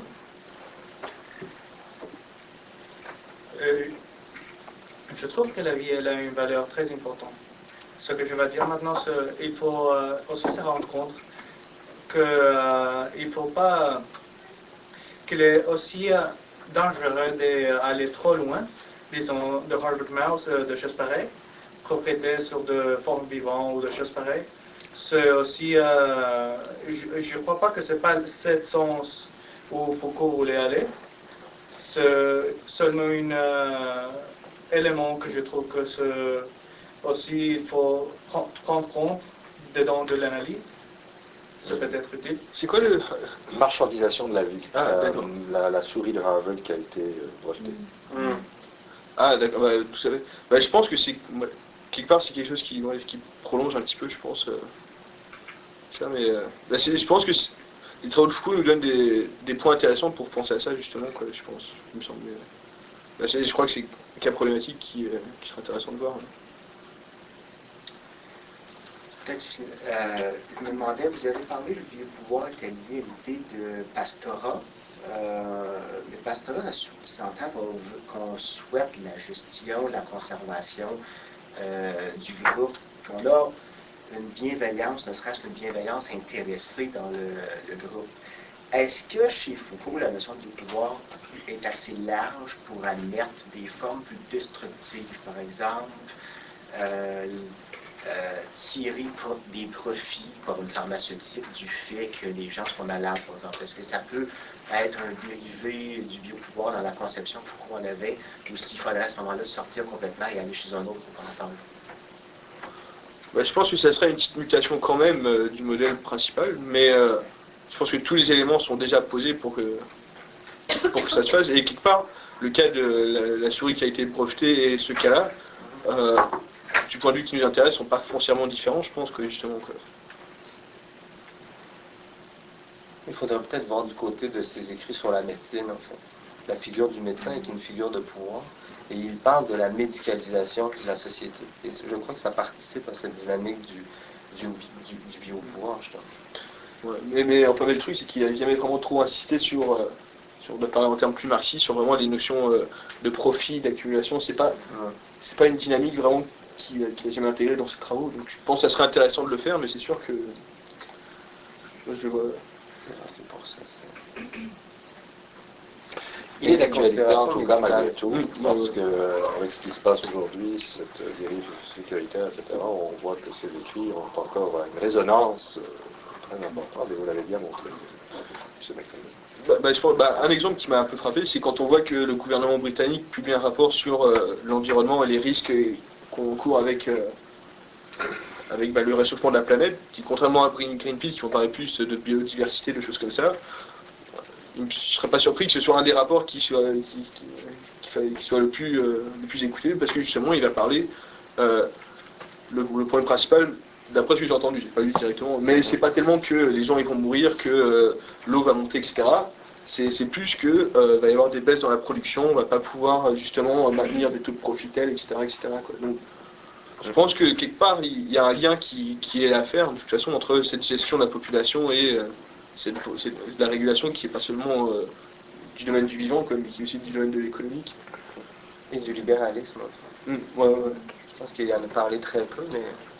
Euh, je trouve que la vie elle a une valeur très importante. Ce que je vais dire maintenant, c'est qu'il faut euh, aussi se rendre compte qu'il euh, ne faut pas, qu'il est aussi euh, dangereux d'aller trop loin, disons, de Harvard Mouse, euh, de choses pareilles, propriété sur de formes vivantes ou de choses pareilles. C'est aussi, euh, je ne crois pas que ce n'est pas ce sens où Foucault voulait aller. C'est seulement un euh, élément que je trouve que c'est aussi, il faut pr- prendre compte dedans de l'analyse. Ça peut être utile. C'est quoi le... Marchandisation de la vie. Ah, Euh, d'accord. la, la souris de Harvard qui a été euh, rejetée. Hum. Ah, d'accord, bah, tout à fait. Bah, je pense que c'est... ouais, quelque part, c'est quelque chose qui, ouais, qui prolonge un petit peu, je pense. euh, ça, mais... euh, bah, c'est- je pense que c'est- les travaux de Foucault nous donnent des, des points intéressants pour penser à ça, justement, quoi, je pense. Il me semble. mais, euh, bah, c'est- je crois que c'est un cas problématique qui, euh, qui serait intéressant de voir. hein. Peut-être, euh, je me demandais, vous avez parlé du biopouvoir était lié à l'idée de pastorat. Euh, le pastorat, ça sous-entend qu'on, qu'on souhaite la gestion, la conservation euh, du groupe, qu'on a une bienveillance, ne serait-ce qu'une bienveillance intéressée dans le, le groupe. Est-ce que chez Foucault, la notion du pouvoir est assez large pour admettre des formes plus destructives, par exemple, euh, euh, tirer pro- des profits comme une pharmaceutique du fait que les gens sont malades, par exemple? Est-ce que ça peut être un dérivé du biopouvoir dans la conception que Foucault en avait, ou s'il faudrait à ce moment-là sortir complètement et aller chez un autre groupe ensemble? Bah, je pense que ça serait une petite mutation quand même euh, du modèle principal, mais euh, je pense que tous les éléments sont déjà posés pour que, pour que ça se fasse. Et quelque part, le cas de la, la souris qui a été projetée et ce cas-là, euh, du point de vue qui nous intéresse, sont pas foncièrement différents, je pense que justement. Quoi. Il faudrait peut-être voir du côté de ses écrits sur la médecine, en fait. La figure du médecin est une figure de pouvoir, et il parle de la médicalisation de la société. Et je crois que ça participe à cette dynamique du, du, du, du biopouvoir, je pense. Ouais, mais, mais enfin, le truc, c'est qu'il n'a jamais vraiment trop insisté sur, euh, sur de parler en termes plus marxistes, sur vraiment les notions euh, de profit, d'accumulation. C'est pas, Ouais. c'est pas une dynamique vraiment qui, qui a jamais intégré dans ses travaux. Donc je pense que ça serait intéressant de le faire, mais c'est sûr que moi, je le vois. C'est pour ça. ça. Il est d'actualité en tout cas malgré tout, Mmh, parce ouais. que euh, avec ce qui se passe aujourd'hui, cette euh, dérive sécuritaire, et cetera, on voit que ces écrits ont encore une résonance euh, très importante, et vous l'avez bien montré, ce mécanisme. Bah, bah, je pense, bah, un exemple qui m'a un peu frappé, c'est quand on voit que le gouvernement britannique publie un rapport sur euh, l'environnement et les risques qu'on court avec, euh, avec bah, le réchauffement de la planète, qui contrairement à Greenpeace, qui vont parler plus de biodiversité, de choses comme ça, je ne serais pas surpris que ce soit un des rapports qui soit, qui, qui, qui, qui soit le, plus, euh, le plus écouté, parce que justement il va parler, euh, le, le point principal, d'après ce que j'ai entendu, j'ai pas lu directement, mais c'est pas tellement que les gens ils vont mourir, que euh, l'eau va monter, et cetera. C'est, c'est plus que euh, va y avoir des baisses dans la production, on va pas pouvoir euh, justement maintenir des taux de profit tels, et cetera, et cetera quoi. Donc, je pense que quelque part il y a un lien qui, qui est à faire de toute façon entre cette gestion de la population et euh, cette, cette, la régulation qui est pas seulement euh, du domaine du vivant, quoi, mais qui est aussi du domaine de l'économique. Et du libéralisme. Mmh, ouais, ouais. Je pense qu'il y en a parlé très peu, mais...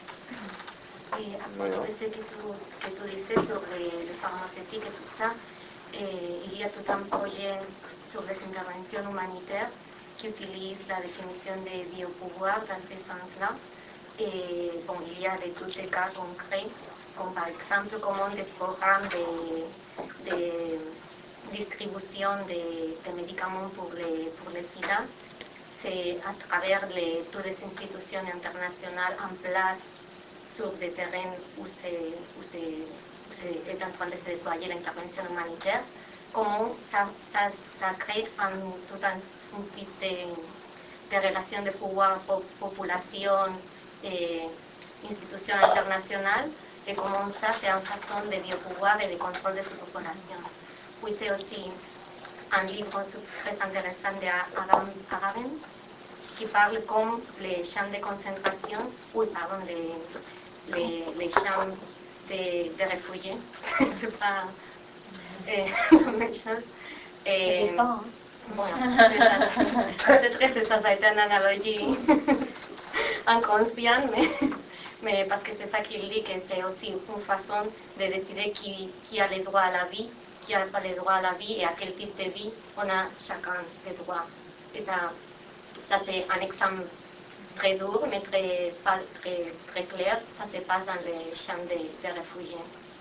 Et à propos de ce que tu, que tu disais sur les, les pharmaceutiques et tout ça, et il y a tout un projet sur les interventions humanitaires qui utilise la définition de biopouvoir dans ce sens-là. Et bon, il y a de tous ces cas concrets, comme par exemple comment des programmes de, de distribution de, de médicaments pour les, pour les sida, c'est à travers les, toutes les institutions internationales en place sur des terrains où c'est, où c'est, où c'est est en train de se déployer l'intervention humanitaire, comment ça, ça, ça crée un, tout un, un type de, de relation de pouvoir population et institutions internationales, et comment ça c'est une façon de biopouvoir et de contrôle de ces populations. Puis c'est aussi un livre très intéressant d'Araben qui parle comme les champs de concentration, ou pardon, les, les, les champs de, de réfugiés, c'est pas eh, la même chose. Et, bueno, peut-être que ça va être une analogie inconsciente, mais, mais parce que c'est ça qu'il dit, que c'est aussi une façon de décider qui, qui a le droit à la vie, qui n'a pas le droit à la vie et à quel type de vie on a chacun le droit. Et ça, ça c'est un exemple très dur, mais très, très, très clair. Ça se passe dans les champs de, de réfugiés.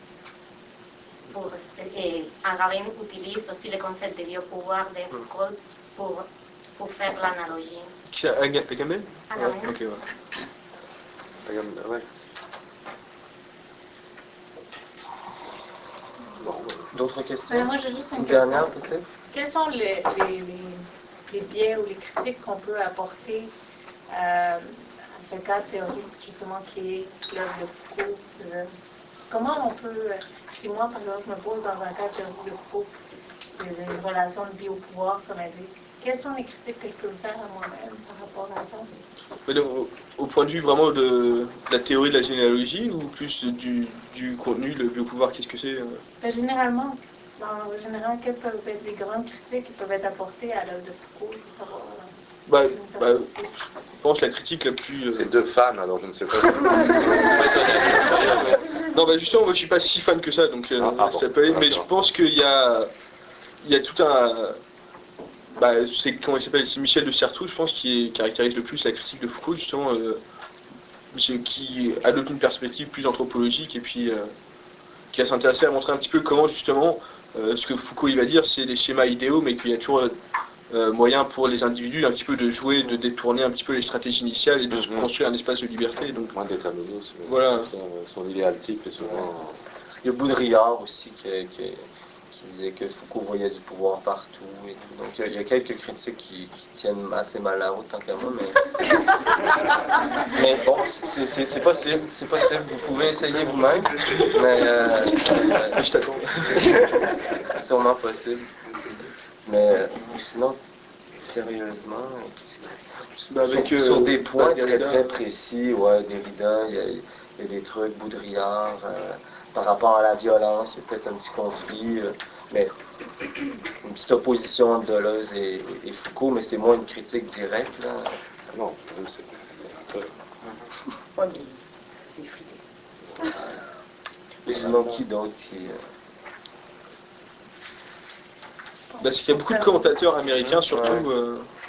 Pour, et Agarin utilise aussi le concept de biopouvoir de Foucault pour, pour faire l'analogie. Qui c'est, Agamben? Agamben. Ouais, ok, ouais. Agamben, ouais. Bon, d'autres questions? Mais moi, j'ai juste une, une question. dernière, peut-être? Quels sont les, les, les, les biais ou les critiques qu'on peut apporter euh, à ce cas théorique, justement, qui est l'œuvre de Foucault? Euh, comment on peut, si moi, par exemple, me pose dans un cas théorique de Foucault, c'est une relation de vie au pouvoir, comme elle dit, quelles sont les critiques que je peux faire à moi-même par rapport à ça? Mais donc, au, au point de vue vraiment de, de la théorie de la généalogie, ou plus du, du contenu, le biopouvoir, qu'est-ce que c'est? Ben, généralement, en général, quelles peuvent être les grandes critiques qui peuvent être apportées à l'œuvre de Foucault? Savoir, bah, bah, je pense que la critique la plus... Euh... C'est deux fans, alors je ne sais pas. Non, bah justement, moi je suis pas si fan que ça, donc euh, ah, ah, ça bon, peut être, mais d'accord. je pense qu'il y a, il y a tout un... Bah, c'est, comment il s'appelle, c'est Michel de Certeau, je pense, qui caractérise le plus la critique de Foucault, justement, euh, qui adopte une perspective plus anthropologique, et puis euh, qui va s'intéresser à montrer un petit peu comment, justement, euh, ce que Foucault il va dire, c'est des schémas idéaux, mais qu'il y a toujours... Euh, Euh, moyen pour les individus un petit peu de jouer, de détourner un petit peu les stratégies initiales et de mm-hmm. construire un espace de liberté. Donc, moins déterminisme. Voilà. Son, son idéal type est souvent... Il y a Baudrillard aussi qui, est, qui, est, qui qui disait que Foucault voyait du pouvoir partout et tout. Donc il y, y a quelques critiques qui, qui tiennent assez mal la route tant qu'à moi, mais... mais bon, c'est possible, c'est possible. Vous pouvez essayer vous-même, mais euh, euh, je t'attends. C'est sûrement possible. Mais euh, sinon, sérieusement, Bah, avec, sur, euh, sur des points bah, très Derrida. très précis, ouais, Derrida, il y a, il y a des trucs, Baudrillard, euh, par rapport à la violence, il y a peut-être un petit conflit, euh, mais une petite opposition entre Deleuze et, et Foucault, mais c'est moins une critique directe, là. Non, c'est... Ouais, mais c'est fliqué. Et sinon, qui d'autre qui... euh, Bah, c'est qu'il y a beaucoup de commentateurs américains, surtout, Ouais. euh,